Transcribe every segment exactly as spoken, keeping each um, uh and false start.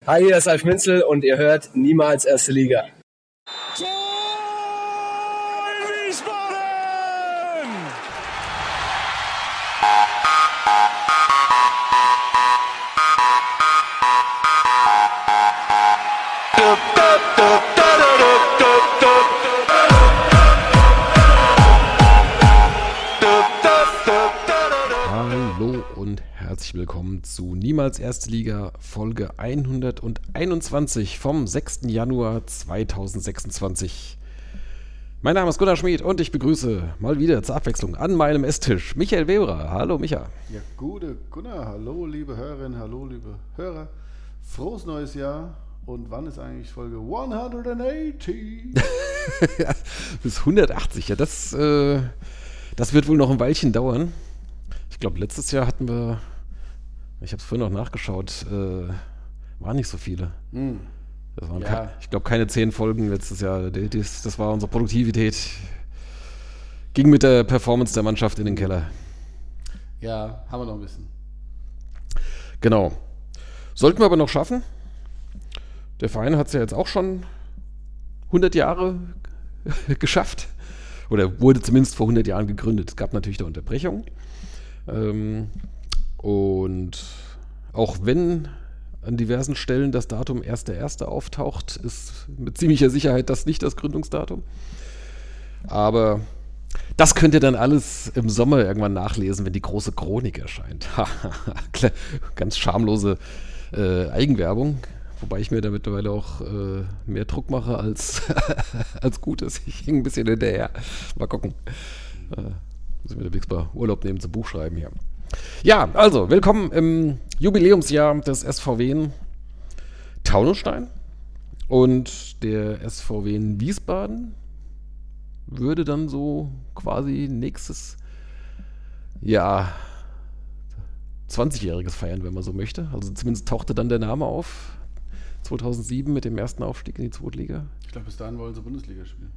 Hi, hier ist Alf Minzel und ihr hört Niemals Erste Liga. Tor in Wiesbaden! Hallo und herzlich willkommen zu Niemals Erste Liga Folge hunderteinundzwanzig vom sechsten Januar zweitausendsechsundzwanzig. Mein Name ist Gunnar Schmid und ich begrüße mal wieder zur Abwechslung an meinem Esstisch Michael Weberer. Hallo Micha. Ja, gute Gunnar, hallo liebe Hörerinnen, hallo liebe Hörer. Frohes neues Jahr. Und wann ist eigentlich Folge hundertachtzig? Ja, bis hundertachtzig, ja, das, äh, das wird wohl noch ein Weilchen dauern. Ich glaube, letztes Jahr hatten wir, ich habe es vorhin noch nachgeschaut, äh, waren nicht so viele. Mm. Das waren, ja. ke- ich glaube, keine zehn Folgen letztes Jahr. Das, das war unsere Produktivität. Ging mit der Performance der Mannschaft in den Keller. Ja, haben wir noch ein bisschen. Genau. Sollten wir aber noch schaffen. Der Verein hat es ja jetzt auch schon hundert Jahre geschafft. Oder wurde zumindest vor hundert Jahren gegründet. Es gab natürlich da Unterbrechungen. Ähm, und auch wenn an diversen Stellen das Datum erster erster auftaucht, ist mit ziemlicher Sicherheit das nicht das Gründungsdatum. Aber das könnt ihr dann alles im Sommer irgendwann nachlesen, wenn die große Chronik erscheint. Ganz schamlose äh, Eigenwerbung. Wobei ich mir da mittlerweile auch äh, mehr Druck mache als, als gut ist. Ich hänge ein bisschen hinterher. Mal gucken. Äh, muss ich mir demnächst mal Urlaub nehmen zum Buchschreiben hier. Ja, also, willkommen im Jubiläumsjahr des S V W in Taunusstein. Und der S V W in Wiesbaden würde dann so quasi nächstes Jahr zwanzigjähriges feiern, wenn man so möchte. Also zumindest tauchte dann der Name auf. zweitausendsieben mit dem ersten Aufstieg in die Zweitliga. Ich glaube, bis dahin wollen sie Bundesliga spielen.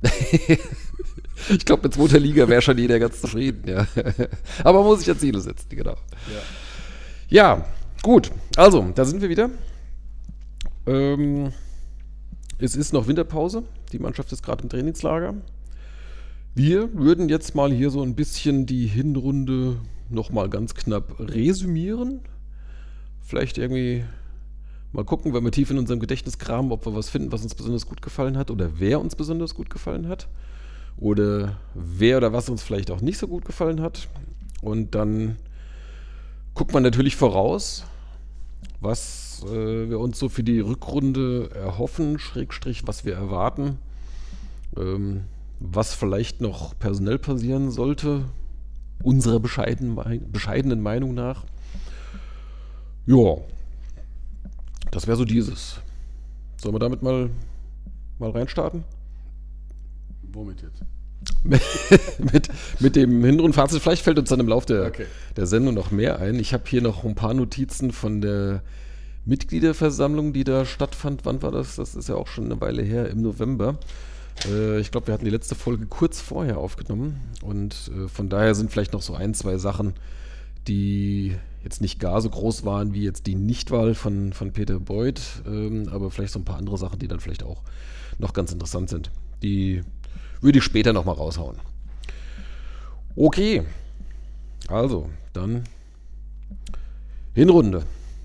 Ich glaube, mit zweiter Liga wäre schon jeder ganz zufrieden, ja. Aber man muss sich ja Ziele setzen, genau. Ja, ja, gut. Also, da sind wir wieder. Ähm, es ist noch Winterpause. Die Mannschaft ist gerade im Trainingslager. Wir würden jetzt mal hier so ein bisschen die Hinrunde nochmal ganz knapp resümieren. Vielleicht irgendwie mal gucken, wenn wir tief in unserem Gedächtnis kramen, ob wir was finden, was uns besonders gut gefallen hat oder wer uns besonders gut gefallen hat oder wer oder was uns vielleicht auch nicht so gut gefallen hat. Und dann guckt man natürlich voraus, was äh, wir uns so für die Rückrunde erhoffen, Schrägstrich, was wir erwarten, ähm, was vielleicht noch personell passieren sollte, unserer bescheidenen, bescheidenen Meinung nach. Ja. Das wäre so dieses. Sollen wir damit mal, mal reinstarten? Womit jetzt? mit, mit dem Hinrundenfazit. Vielleicht fällt uns dann im Laufe der, okay. der Sendung noch mehr ein. Ich habe hier noch ein paar Notizen von der Mitgliederversammlung, die da stattfand. Wann war das? Das ist ja auch schon eine Weile her, im November. Äh, ich glaube, wir hatten die letzte Folge kurz vorher aufgenommen. Und äh, von daher sind vielleicht noch so ein, zwei Sachen, die jetzt nicht gar so groß waren wie jetzt die Nichtwahl von, von Peter Beuth, ähm, aber vielleicht so ein paar andere Sachen, die dann vielleicht auch noch ganz interessant sind. Die würde ich später nochmal raushauen. Okay, also dann Hinrunde.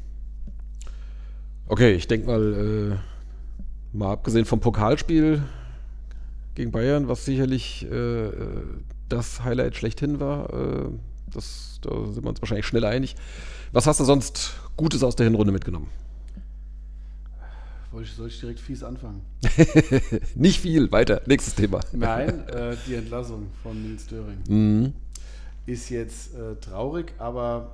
Okay, ich denke mal, äh, mal abgesehen vom Pokalspiel gegen Bayern, was sicherlich äh, das Highlight schlechthin war, äh, Das, da sind wir uns wahrscheinlich schneller einig. Was hast du sonst Gutes aus der Hinrunde mitgenommen? Soll ich direkt fies anfangen? Nicht viel, weiter. Nächstes Thema. Nein, äh, die Entlassung von Nils Döring mhm. ist jetzt äh, traurig, aber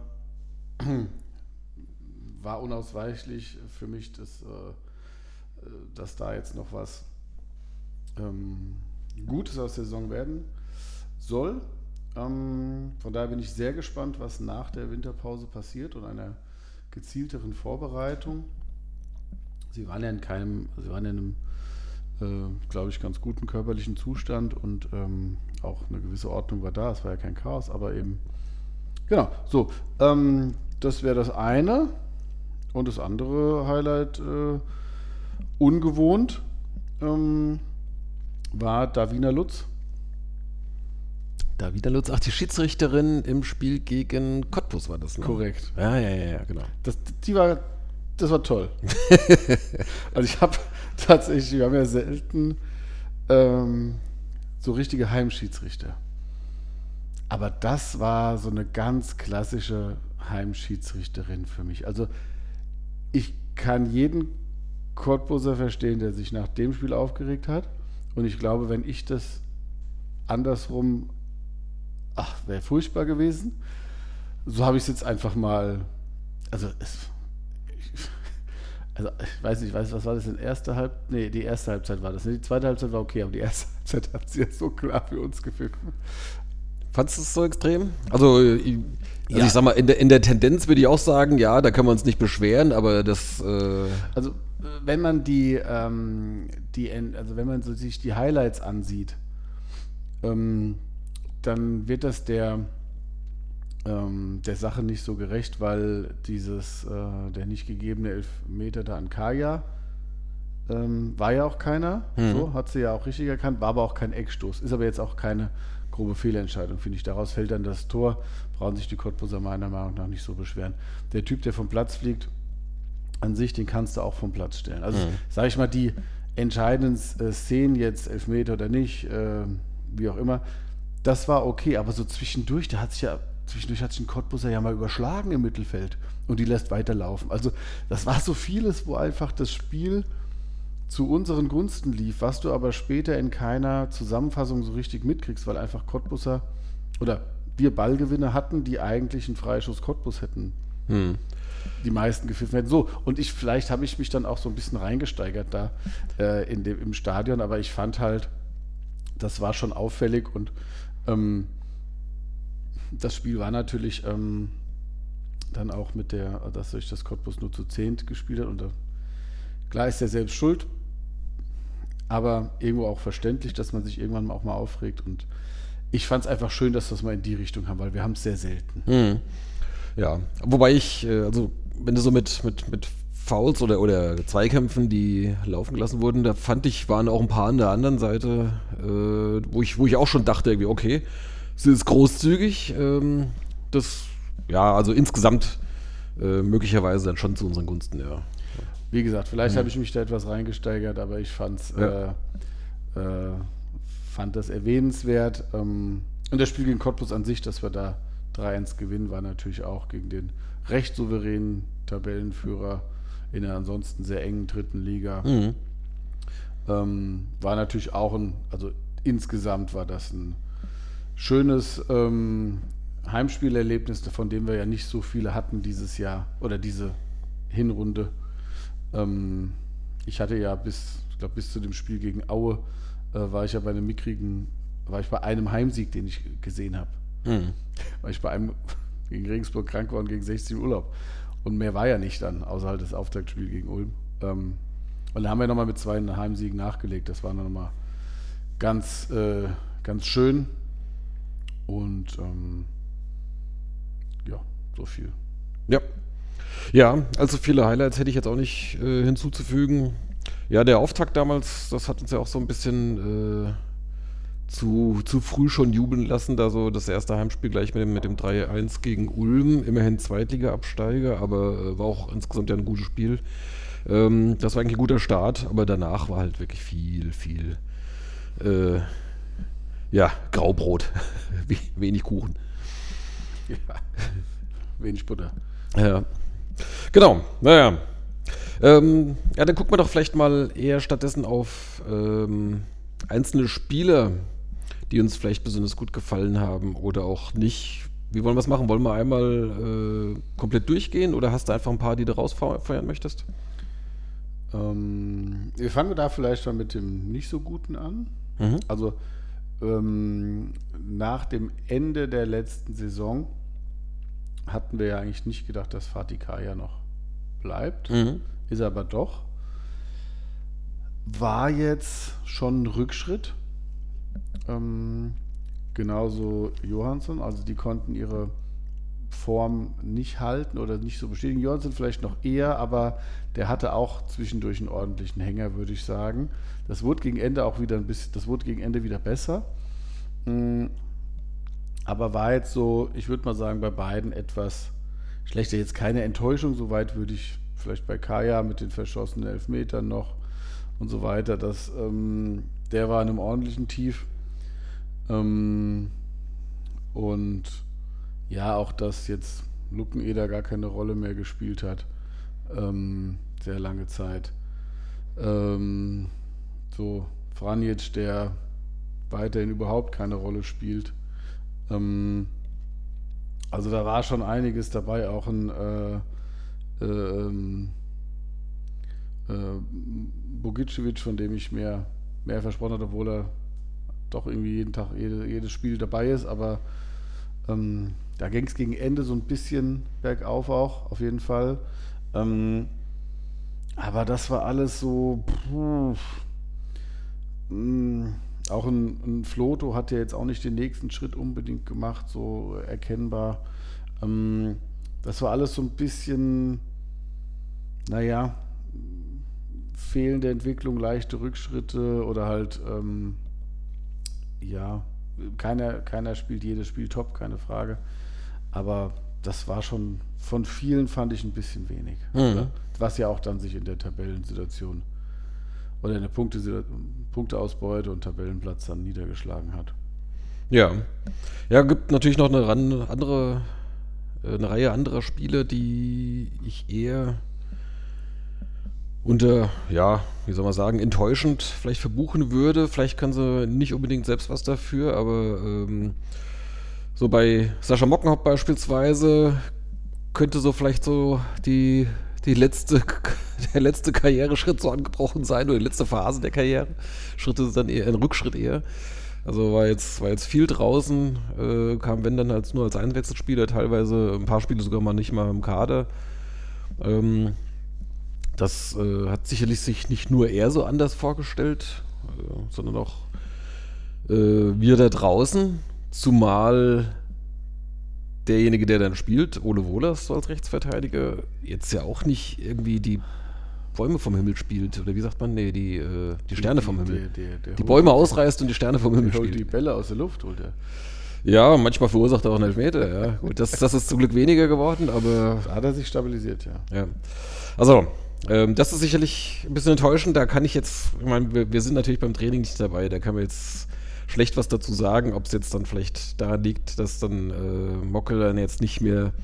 war unausweichlich für mich, dass, äh, dass da jetzt noch was ähm, Gutes aus der Saison werden soll. Ähm, von daher bin ich sehr gespannt, was nach der Winterpause passiert und einer gezielteren Vorbereitung. Sie waren ja in keinem, sie waren ja in einem, äh, glaube ich, ganz guten körperlichen Zustand und ähm, auch eine gewisse Ordnung war da. Es war ja kein Chaos, aber eben, genau, so, ähm, das wäre das eine. und das andere Highlight, äh, ungewohnt, ähm, war Davina Lutz. Davina Lutz, ach, die Schiedsrichterin im Spiel gegen Cottbus war das, ne? Korrekt. Ja, ja, ja, ja, genau. Das, die war, das war toll. Also ich habe tatsächlich, wir haben ja selten ähm, so richtige Heimschiedsrichter. Aber das war so eine ganz klassische Heimschiedsrichterin für mich. Also ich kann jeden Cottbuser verstehen, der sich nach dem Spiel aufgeregt hat. Und ich glaube, wenn ich das andersrum, ach, wäre furchtbar gewesen. So habe ich es jetzt einfach mal, also es, also ich weiß nicht, weiß, was war das denn? Erste Halb, nee, die erste Halbzeit war das. Die zweite Halbzeit war okay, aber die erste Halbzeit hat sie ja so klar für uns gepfiffen. Fandest du es so extrem? Also, ich, also Ja. ich sag mal, in der, in der Tendenz würde ich auch sagen, ja, da kann man uns nicht beschweren, aber das, äh, Also wenn man die, ähm, die, also wenn man so sich die Highlights ansieht, ähm, dann wird das der, ähm, der Sache nicht so gerecht, weil dieses, äh, der nicht gegebene Elfmeter da an Kaya, ähm, war ja auch keiner, Mhm. so, hat sie ja auch richtig erkannt, war aber auch kein Eckstoß, ist aber jetzt auch keine grobe Fehlentscheidung, finde ich. Daraus fällt dann das Tor, brauchen sich die Cottbuser meiner Meinung nach nicht so beschweren. Der Typ, der vom Platz fliegt, an sich, den kannst du auch vom Platz stellen. Also, Mhm. sage ich mal, die entscheidenden äh, Szenen jetzt, Elfmeter oder nicht, äh, wie auch immer, das war okay, aber so zwischendurch, da hat sich ja, zwischendurch hat sich ein Cottbuser ja mal überschlagen im Mittelfeld und die lässt weiterlaufen. Also, das war so vieles, wo einfach das Spiel zu unseren Gunsten lief, was du aber später in keiner Zusammenfassung so richtig mitkriegst, weil einfach Cottbuser oder wir Ballgewinner hatten, die eigentlich einen Freischuss Cottbus hätten hm. die meisten gepfiffen hätten. So, und ich, vielleicht habe ich mich dann auch so ein bisschen reingesteigert da äh, in dem, im Stadion, aber ich fand halt, das war schon auffällig und ähm, das Spiel war natürlich ähm, dann auch mit der, dass sich das Cottbus nur zu zehnt gespielt hat und da, klar ist er selbst schuld, aber irgendwo auch verständlich, dass man sich irgendwann auch mal aufregt und ich fand es einfach schön, dass wir es mal in die Richtung haben, weil wir haben es sehr selten. Hm. Ja, wobei ich, äh, also wenn du so mit, mit, mit Fouls oder, oder Zweikämpfen, die laufen gelassen wurden, da fand ich, waren auch ein paar an der anderen Seite, äh, wo ich, wo ich auch schon dachte, irgendwie, okay, sie ist großzügig, ähm, das, ja, also insgesamt äh, möglicherweise dann schon zu unseren Gunsten, ja. Wie gesagt, vielleicht Mhm. habe ich mich da etwas reingesteigert, aber ich fand's, Ja. äh, äh, fand das erwähnenswert. Ähm, und das Spiel gegen Cottbus an sich, dass wir da drei eins gewinnen, war natürlich auch gegen den recht souveränen Tabellenführer in der ansonsten sehr engen dritten Liga. Mhm. Ähm, war natürlich auch ein, also insgesamt war das ein schönes ähm, Heimspielerlebnis, von dem wir ja nicht so viele hatten dieses Jahr oder diese Hinrunde. Ähm, ich hatte ja bis, ich glaube bis zu dem Spiel gegen Aue äh, war ich ja bei einem mickrigen, war ich bei einem Heimsieg, den ich gesehen habe. Mhm. Weil ich bei einem gegen Regensburg krank war und gegen sechzig im Urlaub. Und mehr war ja nicht dann, außer halt das Auftaktspiel gegen Ulm. Ähm, und da haben wir nochmal mit zwei Heimsiegen nachgelegt. Das war nochmal ganz, äh, ganz schön. Und ähm, ja, so viel. Ja. Ja, also viele Highlights hätte ich jetzt auch nicht äh, hinzuzufügen. Ja, der Auftakt damals, das hat uns ja auch so ein bisschen äh, zu, zu früh schon jubeln lassen, da so das erste Heimspiel gleich mit dem, mit dem drei eins gegen Ulm, immerhin Zweitliga-Absteiger, aber äh, war auch insgesamt ja ein gutes Spiel. Ähm, das war eigentlich ein guter Start, aber danach war halt wirklich viel, viel äh, ja, Graubrot, wenig Kuchen. Ja, wenig Butter. Ja, genau, naja. Ähm, ja, dann gucken wir doch vielleicht mal eher stattdessen auf ähm, einzelne Spieler, die uns vielleicht besonders gut gefallen haben oder auch nicht. Wie wollen wir es machen? Wollen wir einmal äh, komplett durchgehen oder hast du einfach ein paar, die du rausfeuern möchtest? Ähm, wir fangen da vielleicht mal mit dem nicht so guten an. Mhm. Also ähm, nach dem Ende der letzten Saison hatten wir ja eigentlich nicht gedacht, dass Fatih Kaya noch bleibt. Mhm. Ist er aber doch. War jetzt schon ein Rückschritt. Ähm, genauso Johansson. Also die konnten ihre Form nicht halten oder nicht so bestätigen. Jörgensen vielleicht noch eher, aber der hatte auch zwischendurch einen ordentlichen Hänger, würde ich sagen. Das wurde gegen Ende auch wieder ein bisschen, das wurde gegen Ende wieder besser. Aber war jetzt so, ich würde mal sagen, bei beiden etwas schlechter. Jetzt keine Enttäuschung, soweit würde ich vielleicht bei Kaya mit den verschossenen Elfmetern noch und so weiter. Das, ähm, der war in einem ordentlichen Tief. Ähm, und ja, auch dass jetzt Luckeneder gar keine Rolle mehr gespielt hat. Ähm, sehr lange Zeit. Ähm, so Franjic, der weiterhin überhaupt keine Rolle spielt. Ähm, also da war schon einiges dabei, auch ein äh, äh, äh, Bogicevic, von dem ich mehr, mehr versprochen hatte, obwohl er doch irgendwie jeden Tag, jede, jedes Spiel dabei ist, aber ähm, da ging es gegen Ende so ein bisschen bergauf auch, auf jeden Fall. Ähm, aber das war alles so, puh, mh, auch ein, ein Floto hat ja jetzt auch nicht den nächsten Schritt unbedingt gemacht, so erkennbar. Ähm, das war alles so ein bisschen, naja, fehlende Entwicklung, leichte Rückschritte oder halt, ähm, ja, keiner, keiner spielt jedes Spiel top, keine Frage. Aber das war schon, von vielen fand ich ein bisschen wenig. Mhm. Was ja auch dann sich in der Tabellensituation oder in der Punkte, Punkteausbeute und Tabellenplatz dann niedergeschlagen hat. Ja. Ja, gibt natürlich noch eine ran, andere, eine Reihe anderer Spiele, die ich eher unter, ja, wie soll man sagen, enttäuschend vielleicht verbuchen würde. Vielleicht kann sie nicht unbedingt selbst was dafür, aber ähm, so bei Sascha Mockenhaupt beispielsweise könnte so vielleicht so die, die letzte, der letzte Karriereschritt so angebrochen sein oder die letzte Phase der Karriere. Schritte sind dann eher ein Rückschritt eher. Also war jetzt, war jetzt viel draußen, äh, kam wenn dann als nur als Einwechselspieler, teilweise ein paar Spiele sogar mal nicht mal im Kader. Ähm, Das äh, hat sicherlich sich nicht nur er so anders vorgestellt, äh, sondern auch äh, wir da draußen, zumal derjenige, der dann spielt, Ole Wohlers so als Rechtsverteidiger, jetzt ja auch nicht irgendwie die Bäume vom Himmel spielt, oder wie sagt man, nee, die, äh, die Sterne die, vom Himmel. Der, der, der die Bäume ausreißt und die Sterne vom Himmel der holt spielt. die Bälle aus der Luft, holt er. Ja, manchmal verursacht er auch einen Elfmeter, ja. Gut, das, das ist zum Glück weniger geworden, aber... Da hat er sich stabilisiert, ja. Ja. Also, ähm, das ist sicherlich ein bisschen enttäuschend. Da kann ich jetzt, ich meine, wir, wir sind natürlich beim Training nicht dabei, da kann man jetzt schlecht was dazu sagen, ob es jetzt dann vielleicht daran liegt, dass dann äh, Mockel dann jetzt nicht mehr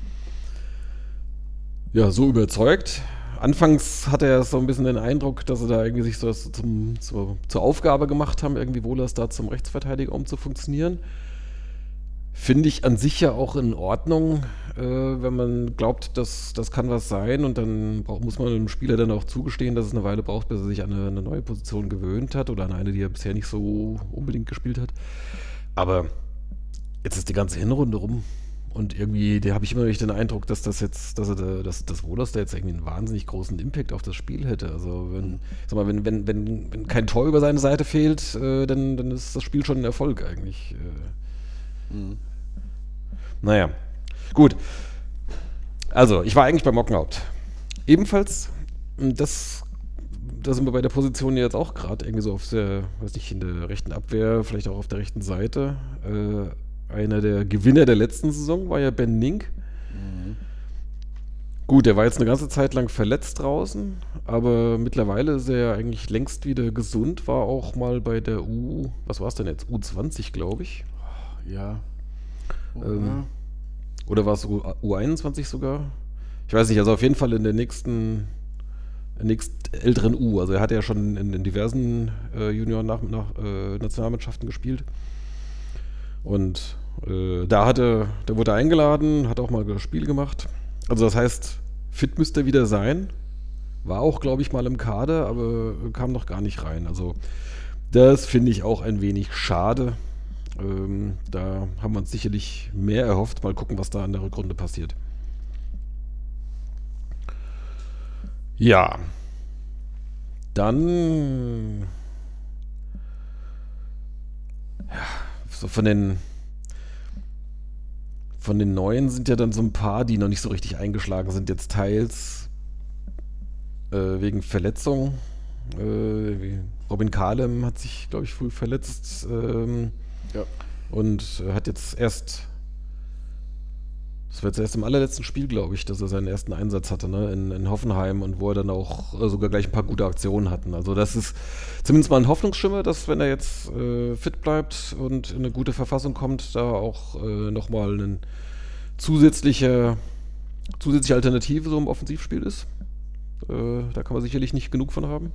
ja, so überzeugt. Anfangs hatte er so ein bisschen den Eindruck, dass sie da irgendwie sich so zum, zur, zur Aufgabe gemacht haben, irgendwie Wohlers da zum Rechtsverteidiger umzufunktionieren. Finde ich an sich ja auch in Ordnung, äh, wenn man glaubt, dass das kann was sein und dann brauch, muss man dem Spieler dann auch zugestehen, dass es eine Weile braucht, bis er sich an eine, eine neue Position gewöhnt hat oder an eine, die er bisher nicht so unbedingt gespielt hat. Aber jetzt ist die ganze Hinrunde rum und irgendwie, da habe ich immer noch den Eindruck, dass das jetzt, dass er da, dass das Wohlers da jetzt irgendwie einen wahnsinnig großen Impact auf das Spiel hätte. Also wenn, sag mal, wenn, wenn, wenn, wenn kein Tor über seine Seite fehlt, äh, dann, dann ist das Spiel schon ein Erfolg eigentlich. Äh, mhm. Naja, gut. Also, ich war eigentlich bei Mockenhaupt. Ebenfalls, das, da sind wir bei der Position jetzt auch gerade irgendwie so auf der, weiß nicht, in der rechten Abwehr, vielleicht auch auf der rechten Seite. Äh, einer der Gewinner der letzten Saison war ja Ben Nink. Mhm. Gut, der war jetzt eine ganze Zeit lang verletzt draußen, aber mittlerweile ist er ja eigentlich längst wieder gesund, war auch mal bei der U, was war es denn jetzt? U zwanzig, glaube ich. Ja. Ähm, oder war es U einundzwanzig sogar? Ich weiß nicht, also auf jeden Fall in der nächsten, der nächst älteren U. Also er hat ja schon in, in diversen äh, Junioren-Nationalmannschaften äh, gespielt. Und äh, da hatte, da wurde er eingeladen, hat auch mal ein Spiel gemacht. Also das heißt, fit müsste er wieder sein. War auch, glaube ich, mal im Kader, aber kam noch gar nicht rein. Also das finde ich auch ein wenig schade. Ähm, da haben wir uns sicherlich mehr erhofft. Mal gucken, was da in der Rückrunde passiert. Ja. Dann ja, so von den von den Neuen sind ja dann so ein paar, die noch nicht so richtig eingeschlagen sind. Jetzt teils äh, wegen Verletzung. Äh, wie Robin Kalem hat sich, glaube ich, früh verletzt. Ähm, Ja. Und äh, hat jetzt erst, das war jetzt erst im allerletzten Spiel, glaube ich, dass er seinen ersten Einsatz hatte, ne, in, in Hoffenheim, und wo er dann auch äh, sogar gleich ein paar gute Aktionen hatten. Also das ist zumindest mal ein Hoffnungsschimmer, dass, wenn er jetzt äh, fit bleibt und in eine gute Verfassung kommt, da auch äh, nochmal eine zusätzliche, zusätzliche Alternative so im Offensivspiel ist. Äh, da kann man sicherlich nicht genug von haben.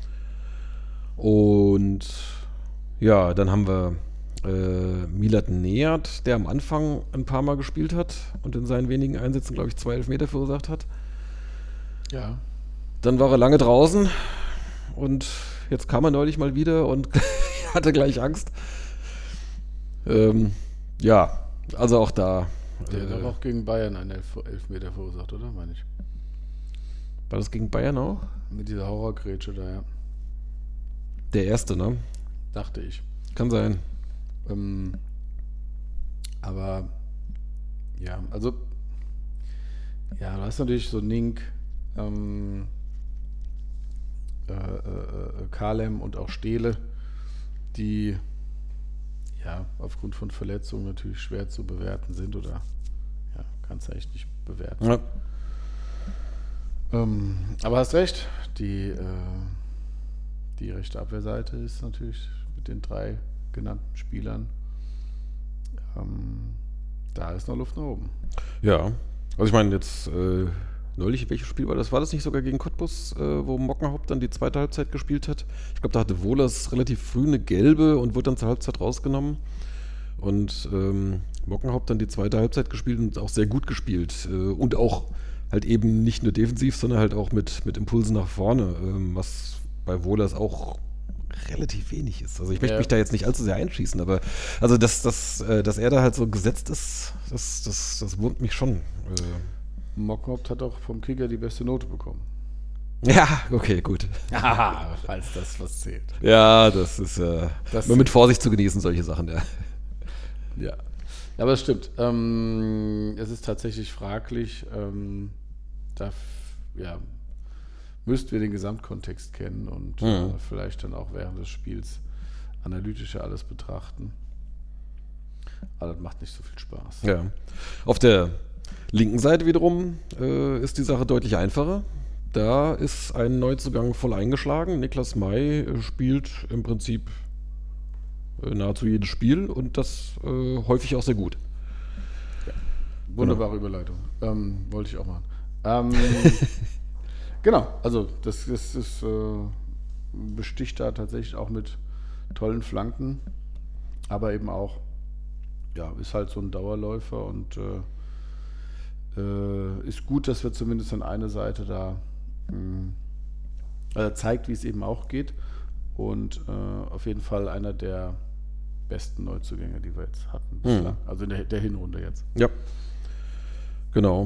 Und ja, dann haben wir äh, Milad Nejad, der am Anfang ein paar Mal gespielt hat und in seinen wenigen Einsätzen, glaube ich, zwei Elfmeter verursacht hat. Ja. Dann war er lange draußen und jetzt kam er neulich mal wieder und hatte gleich Angst. Ähm, ja, also auch da. Der äh, hat auch gegen Bayern einen Elf Elfmeter verursacht, oder? Meine ich. War das gegen Bayern auch? Mit dieser Horrorgrätsche da, ja. Der erste, ne? Dachte ich. Kann sein. Ähm, aber ja, also ja, du hast natürlich so Nink, ähm, äh, äh, Kalem und auch Steele, die ja aufgrund von Verletzungen natürlich schwer zu bewerten sind, oder ja, kannst du echt nicht bewerten. Ja. Ähm, aber hast recht, die, äh, die rechte Abwehrseite ist natürlich mit den drei genannten Spielern, ähm, da ist noch Luft nach oben. Ja, also ich meine jetzt äh, neulich, welches Spiel war das? War das nicht sogar gegen Cottbus, äh, wo Mockenhaupt dann die zweite Halbzeit gespielt hat? Ich glaube, da hatte Wohlers relativ früh eine gelbe und wurde dann zur Halbzeit rausgenommen. Und ähm, Mockenhaupt dann die zweite Halbzeit gespielt und auch sehr gut gespielt. Äh, und auch halt eben nicht nur defensiv, sondern halt auch mit, mit Impulsen nach vorne, ähm, was bei Wohlers auch relativ wenig ist. Also ich möchte Ja. mich da jetzt nicht allzu sehr einschießen, aber also dass, dass, äh, dass er da halt so gesetzt ist, das, das, das wurmt mich schon. Äh, Mockenhaupt hat auch vom Kicker die beste Note bekommen. Ja, okay, gut. Haha, falls das was zählt. Ja, das ist äh, Das- nur mit Vorsicht zu genießen, solche Sachen, ja. Ja, ja, aber es stimmt. Ähm, es ist tatsächlich fraglich. Ähm, da f- ja, müssten wir den Gesamtkontext kennen und Mhm. äh, vielleicht dann auch während des Spiels analytischer alles betrachten. Aber das macht nicht so viel Spaß. Ja. Auf der linken Seite wiederum äh, ist die Sache deutlich einfacher. Da ist ein Neuzugang voll eingeschlagen. Niklas May äh, spielt im Prinzip äh, nahezu jedes Spiel und das äh, häufig auch sehr gut. Wunderbare Überleitung. Ähm, wollte ich auch machen. Ähm, genau, also das, das ist, äh, besticht da tatsächlich auch mit tollen Flanken, aber eben auch, ja, ist halt so ein Dauerläufer und äh, äh, ist gut, dass wir zumindest an eine Seite da mh, also zeigt, wie es eben auch geht, und äh, auf jeden Fall einer der besten Neuzugänge, die wir jetzt hatten bislang, also in der, der Hinrunde jetzt. Ja, genau.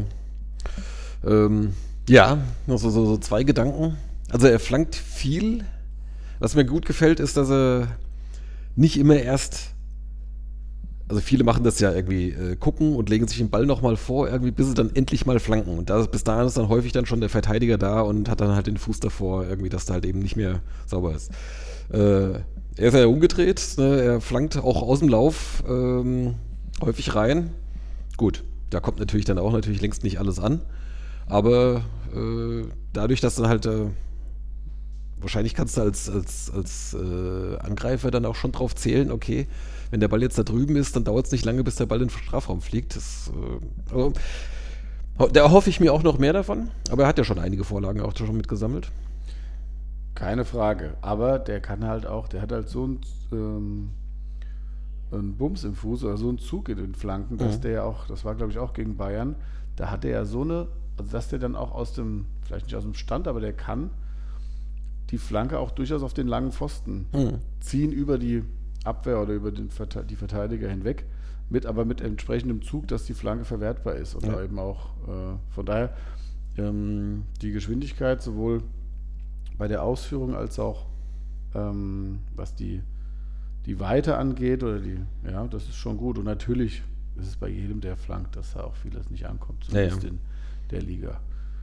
Ähm, ja, noch so, so, so zwei Gedanken. Also er flankt viel. Was mir gut gefällt, ist, dass er nicht immer erst, also viele machen das ja irgendwie, äh, gucken und legen sich den Ball nochmal vor, irgendwie, bis sie dann endlich mal flanken. Und da, bis dahin ist dann häufig dann schon der Verteidiger da und hat dann halt den Fuß davor, irgendwie, dass da halt eben nicht mehr sauber ist. Äh, er ist ja umgedreht, ne? Er flankt auch aus dem Lauf ähm, häufig rein. Gut, da kommt natürlich dann auch natürlich längst nicht alles an. Aber äh, dadurch, dass dann halt äh, wahrscheinlich kannst du als, als, als äh, Angreifer dann auch schon drauf zählen, okay, wenn der Ball jetzt da drüben ist, dann dauert es nicht lange, bis der Ball in den Strafraum fliegt. Das, äh, also, da hoffe ich mir auch noch mehr davon, aber er hat ja schon einige Vorlagen auch schon mitgesammelt. Keine Frage, aber der kann halt auch, der hat halt so einen, ähm, einen Bums im Fuß oder so einen Zug in den Flanken, dass Mhm. der ja auch, das war glaube ich auch gegen Bayern, da hat er ja so eine, also dass der dann auch aus dem, vielleicht nicht aus dem Stand, aber der kann die Flanke auch durchaus auf den langen Pfosten Mhm. ziehen, über die Abwehr oder über den, die Verteidiger hinweg, mit, aber mit entsprechendem Zug, dass die Flanke verwertbar ist. Und Ja. da eben auch, äh, von daher, ähm, die Geschwindigkeit sowohl bei der Ausführung als auch ähm, was die, die Weite angeht, oder die, ja, das ist schon gut. Und natürlich ist es bei jedem, der flankt, dass da auch vieles nicht ankommt, Ja, ja. zumindest in der Liga.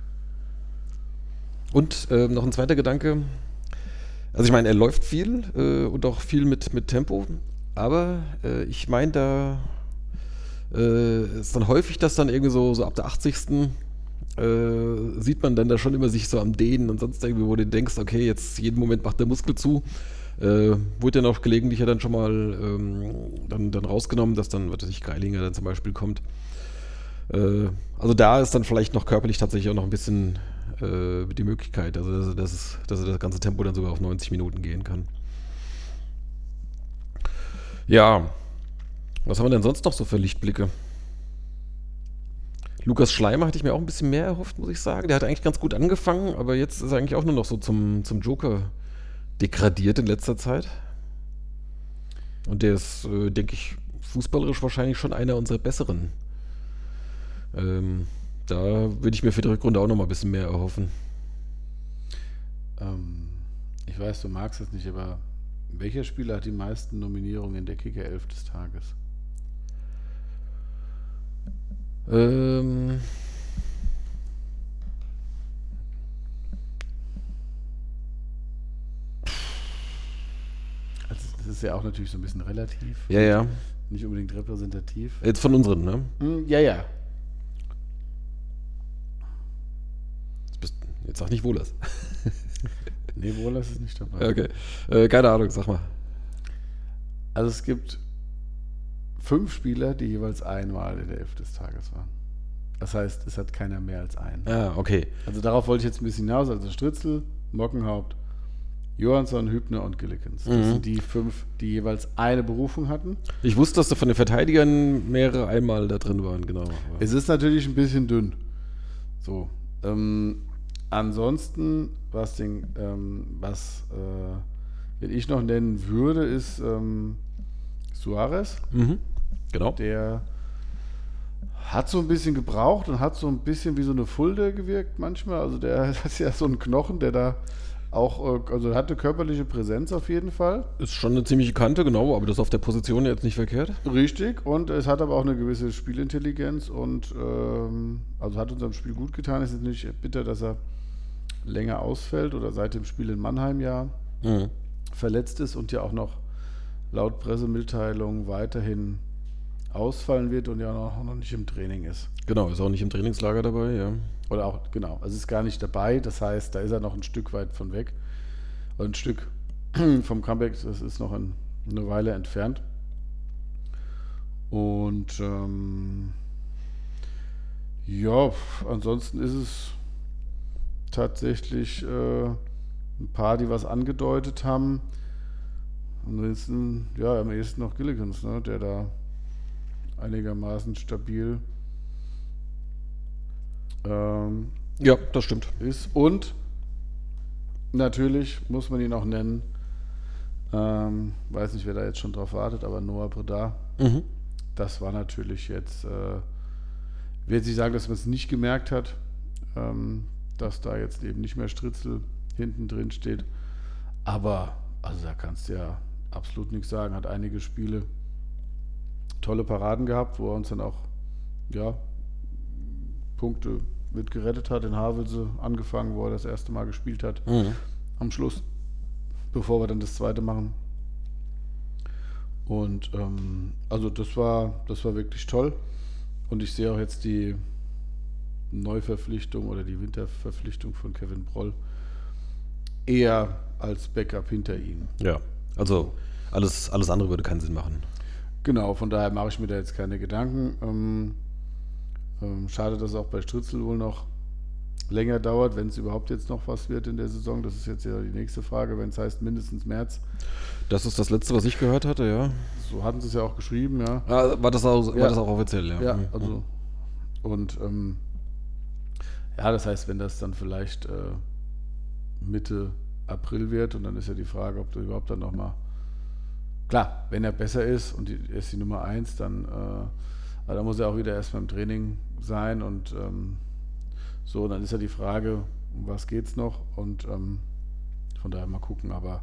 Und äh, noch ein zweiter Gedanke. Also ich meine, er läuft viel äh, und auch viel mit, mit Tempo, aber äh, ich meine, da äh, ist dann häufig, dass dann irgendwie so, so ab der achtzigsten Äh, sieht man dann da schon immer sich so am Dehnen und sonst irgendwie, wo du denkst, okay, jetzt jeden Moment macht der Muskel zu. Äh, wurde dann auch gelegentlich ja dann schon mal ähm, dann, dann rausgenommen, dass dann, was weiß ich, Greilinger dann zum Beispiel kommt. Äh, also da ist dann vielleicht noch körperlich tatsächlich auch noch ein bisschen äh, die Möglichkeit, also dass, dass, es, dass er das ganze Tempo dann sogar auf neunzig Minuten gehen kann. Ja, was haben wir denn sonst noch so für Lichtblicke? Lukas Schleimer hatte ich mir auch ein bisschen mehr erhofft, muss ich sagen. Der hat eigentlich ganz gut angefangen, aber jetzt ist er eigentlich auch nur noch so zum, zum Joker degradiert in letzter Zeit. Und der ist, äh, denke ich, fußballerisch wahrscheinlich schon einer unserer besseren. Ähm, da würde ich mir für die Rückrunde auch noch mal ein bisschen mehr erhoffen. Ähm, ich weiß, du magst es nicht, aber welcher Spieler hat die meisten Nominierungen in der Kicker elf des Tages? Ähm... Also das ist ja auch natürlich so ein bisschen relativ. Ja, ja. Nicht unbedingt repräsentativ. Jetzt von unseren, ne? Hm, ja, ja. Jetzt, bist, jetzt sag nicht Wohlers. Nee, Wohlers ist nicht dabei. Okay. Äh, keine Ahnung, sag mal. Also es gibt fünf Spieler, die jeweils einmal in der Elf des Tages waren. Das heißt, es hat keiner mehr als einen. Ah, okay. Also darauf wollte ich jetzt ein bisschen hinaus. Also Stritzel, Mockenhaupt, Johansson, Hübner und Gillikens. Das Mhm. sind die fünf, die jeweils eine Berufung hatten. Ich wusste, dass da von den Verteidigern mehrere einmal da drin waren, genau. Es ist natürlich ein bisschen dünn. So. Ähm, ansonsten, was, den, ähm, was äh, wenn ich noch nennen würde, ist ähm, Suarez. Mhm. Genau. Der hat so ein bisschen gebraucht und hat so ein bisschen wie so eine Fulde gewirkt manchmal. Also der hat ja so einen Knochen, der da auch, also hatte körperliche Präsenz auf jeden Fall. Ist schon eine ziemliche Kante, genau, aber das ist auf der Position jetzt nicht verkehrt. Richtig, und es hat aber auch eine gewisse Spielintelligenz und ähm, also hat unserem Spiel gut getan. Es ist natürlich bitter, dass er länger ausfällt oder seit dem Spiel in Mannheim ja Mhm. verletzt ist und ja auch noch laut Pressemitteilung weiterhin ausfallen wird und ja noch, noch nicht im Training ist. Genau, ist auch nicht im Trainingslager dabei, ja. Oder auch, genau, also ist gar nicht dabei, das heißt, da ist er noch ein Stück weit von weg. Und ein Stück vom Comeback, das ist noch ein, eine Weile entfernt. Und ähm, ja, ansonsten ist es tatsächlich äh, ein paar, die was angedeutet haben. Ansonsten, ja, am ehesten noch Gillikens, ne, der da einigermaßen stabil ähm, Ja, das stimmt. ist. Und natürlich muss man ihn auch nennen, ähm, weiß nicht, wer da jetzt schon drauf wartet, aber Noah Breda, Mhm. das war natürlich jetzt, äh, ich will jetzt nicht sagen, dass man es nicht gemerkt hat, ähm, dass da jetzt eben nicht mehr Stritzel hinten drin steht, aber also da kannst du ja absolut nichts sagen, hat einige Spiele tolle Paraden gehabt, wo er uns dann auch ja, Punkte mit gerettet hat. In Havelse angefangen, wo er das erste Mal gespielt hat. Mhm. Am Schluss, bevor wir dann das zweite machen. Und ähm, also das war, das war wirklich toll. Und ich sehe auch jetzt die Neuverpflichtung oder die Winterverpflichtung von Kevin Broll eher als Backup hinter ihm. Ja, also alles, alles andere würde keinen Sinn machen. Genau, von daher mache ich mir da jetzt keine Gedanken. Ähm, ähm, schade, dass es auch bei Stritzel wohl noch länger dauert, wenn es überhaupt jetzt noch was wird in der Saison. Das ist jetzt ja die nächste Frage, wenn es heißt mindestens März. Das ist das Letzte, was ich gehört hatte, ja. So hatten sie es ja auch geschrieben, ja. Ah, war, das auch, war Ja. das auch offiziell, ja. Ja, Mhm. also und ähm, ja, das heißt, wenn das dann vielleicht äh, Mitte April wird und dann ist ja die Frage, ob du überhaupt dann nochmal, klar, wenn er besser ist und die, er ist die Nummer eins, dann, äh, aber dann muss er auch wieder erstmal im Training sein und ähm, so, und dann ist ja die Frage, um was geht's noch und ähm, von daher mal gucken, aber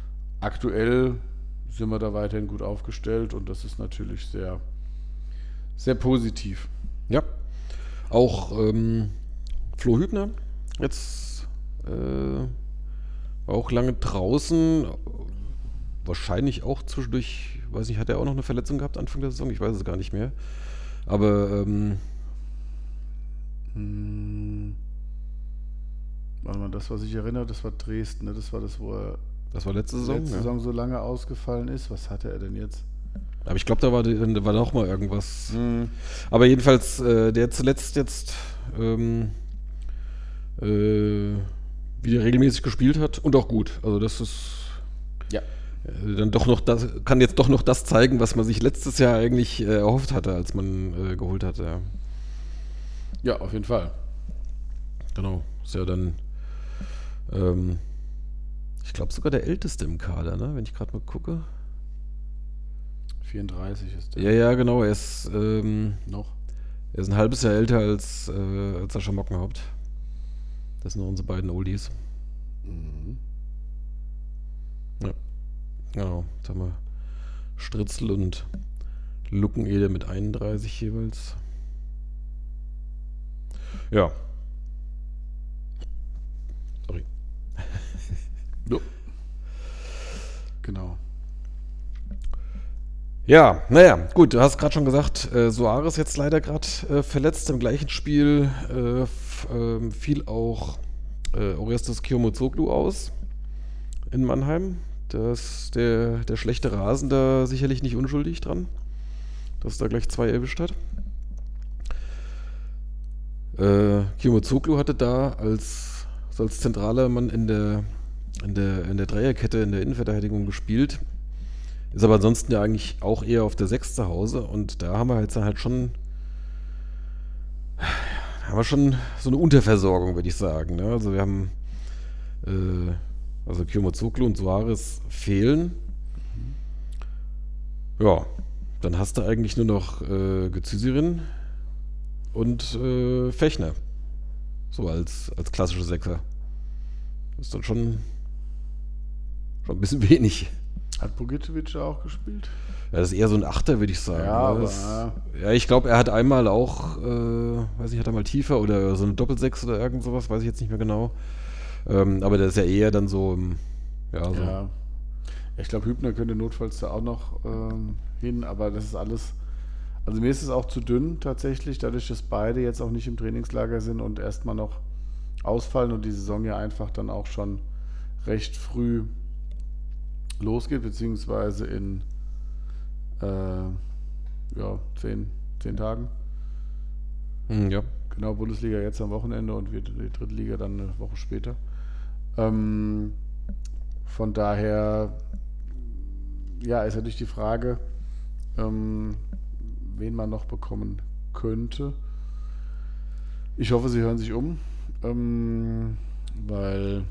aktuell sind wir da weiterhin gut aufgestellt und das ist natürlich sehr, Sehr positiv. Ja. Auch ähm, Flo Hübner jetzt äh, war auch lange draußen. Wahrscheinlich auch zwischendurch, weiß nicht, hat er auch noch eine Verletzung gehabt Anfang der Saison? Ich weiß es gar nicht mehr. Aber ähm, hm. Warte mal, das, was ich erinnere, das war Dresden, ne? Das war das, wo er das war letzte Saison. letzte ja. Saison so lange ausgefallen ist. Was hatte er denn jetzt? Aber ich glaube, da war, da war noch mal irgendwas. Hm. Aber jedenfalls, äh, der zuletzt jetzt ähm, äh, wieder regelmäßig gespielt hat und auch gut. Also das ist Ja. äh, dann doch noch das, kann jetzt doch noch das zeigen, was man sich letztes Jahr eigentlich äh, erhofft hatte, als man äh, geholt hatte. Ja. Ja, auf jeden Fall. Genau. Ist ja dann, ähm, ich glaube sogar der Älteste im Kader, ne? Wenn ich gerade mal gucke. vierunddreißig ist der. Ja, ja, genau. Er ist, ähm, Noch. er ist ein halbes Jahr älter als, äh, als Sascha Mockenhaupt. Das sind unsere beiden Oldies. Mhm. Ja. Genau. Jetzt haben wir Stritzel und Luckeneder mit einunddreißig jeweils. Ja. Sorry. Jo. Genau. Ja, naja, gut, du hast gerade schon gesagt, äh, Soares jetzt leider gerade äh, verletzt im gleichen Spiel. Äh, f- ähm, fiel auch äh, Orestes Kiyomizoglu aus in Mannheim. Das, der, der schlechte Rasen da sicherlich nicht unschuldig dran, dass da gleich zwei erwischt hat. Äh, Kiyomizoglu hatte da als, so als zentraler Mann in der, in, der, in der Dreierkette in der Innenverteidigung gespielt. Ist aber ansonsten ja eigentlich auch eher auf der sechs zu Hause und da haben wir jetzt halt schon haben wir schon so eine Unterversorgung, würde ich sagen. Ne? Also wir haben äh, also Kiyomizoglu und Soares fehlen. Ja, dann hast du eigentlich nur noch äh, Gezüsirin und äh, Fechner. So als, als klassische Sechser. Das ist dann schon, schon ein bisschen wenig. Hat Bogicevic auch gespielt? Ja, das ist eher so ein Achter, würde ich sagen. Ja, ne? aber, das, ja, ich glaube, er hat einmal auch, äh, weiß nicht, hat er mal tiefer oder so eine Doppelsechs oder irgend sowas, weiß ich jetzt nicht mehr genau. Ähm, aber der ist ja eher dann so im, ja, so. Ja. Ich glaube, Hübner könnte notfalls da auch noch ähm, hin, aber das ist alles, also mir ist es auch zu dünn tatsächlich, dadurch, dass beide jetzt auch nicht im Trainingslager sind und erstmal noch ausfallen und die Saison ja einfach dann auch schon recht früh losgeht, beziehungsweise in äh, ja, zehn, zehn Tagen. Hm, ja. Genau, Bundesliga jetzt am Wochenende und wir die dritte Liga dann eine Woche später. Ähm, von daher, ja, ist natürlich die Frage, ähm, wen man noch bekommen könnte. Ich hoffe, sie hören sich um, ähm, weil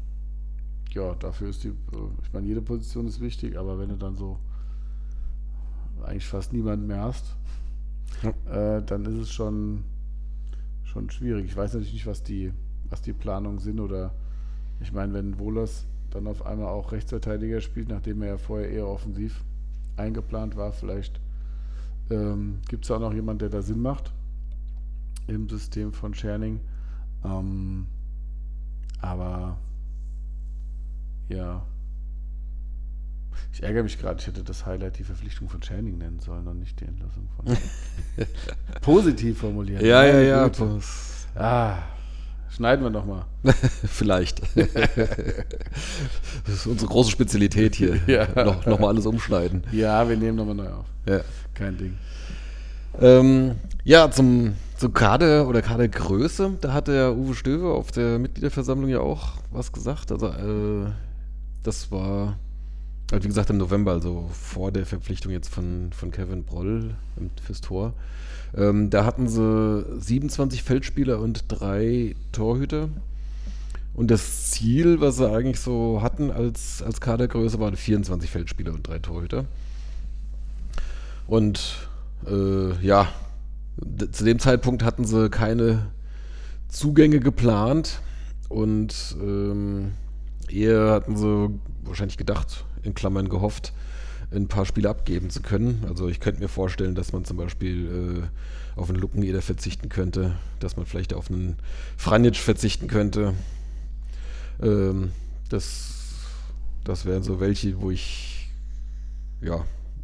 ja, dafür ist die, ich meine, jede Position ist wichtig, aber wenn du dann so eigentlich fast niemanden mehr hast, ja. äh, dann ist es schon, schon schwierig. Ich weiß natürlich nicht, was die, was die Planungen sind oder ich meine, wenn Wohlers dann auf einmal auch Rechtsverteidiger spielt, nachdem er ja vorher eher offensiv eingeplant war, vielleicht ähm, gibt es auch noch jemanden, der da Sinn macht im System von Scherning. Ähm, aber ja. Ich ärgere mich gerade, ich hätte das Highlight die Verpflichtung von Scherning nennen sollen und nicht die Entlassung von positiv formulieren. Ja, ja, ja. Güte. Ah, schneiden wir nochmal. Vielleicht. Das ist unsere große Spezialität hier. Ja. Noch, noch mal alles umschneiden. Ja, wir nehmen nochmal neu auf. Ja. Kein Ding. Ähm, ja, zum, zum Kader oder Kadergröße, da hat der Uwe Stöver auf der Mitgliederversammlung ja auch was gesagt. Also, äh, das war, halt wie gesagt, im November, also vor der Verpflichtung jetzt von, von Kevin Broll fürs Tor. Ähm, da hatten sie siebenundzwanzig Feldspieler und drei Torhüter. Und das Ziel, was sie eigentlich so hatten als, als Kadergröße, waren vierundzwanzig Feldspieler und drei Torhüter. Und äh, ja, d- zu dem Zeitpunkt hatten sie keine Zugänge geplant und ähm, eher hatten sie wahrscheinlich gedacht, in Klammern gehofft, ein paar Spiele abgeben zu können. Also ich könnte mir vorstellen, dass man zum Beispiel äh, auf einen Luckeneder verzichten könnte, dass man vielleicht auf einen Franjic verzichten könnte. Ähm, das, das wären so welche, wo ich, ja,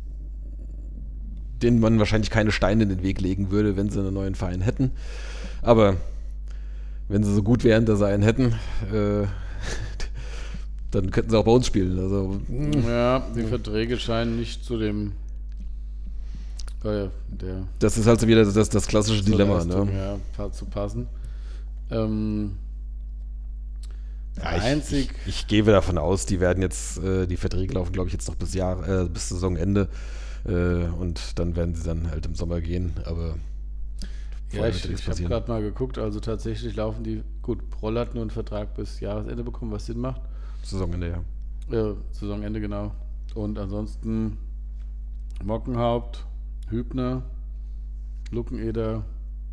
denen man wahrscheinlich keine Steine in den Weg legen würde, wenn sie einen neuen Verein hätten. Aber wenn sie so gut wären, dass sie einen hätten, äh, dann könnten sie auch bei uns spielen. Also, ja, die Verträge scheinen nicht zu dem äh, der das ist halt so wieder das, das klassische Dilemma. Leistung, Ne? ja, zu passen. Ähm, Ja, ich, einzig ich, ich gehe davon aus, die werden jetzt, äh, die Verträge laufen, glaube ich, jetzt noch bis Jahr, äh, bis Saisonende. Äh, und dann werden sie dann halt im Sommer gehen. Aber ja, ich, ich habe gerade mal geguckt, also tatsächlich laufen die, gut, Proll hat nur einen Vertrag bis Jahresende bekommen, was Sinn macht. Saisonende, ja. Ja, Saisonende, genau. Und ansonsten Mockenhaupt, Hübner, Luckeneder,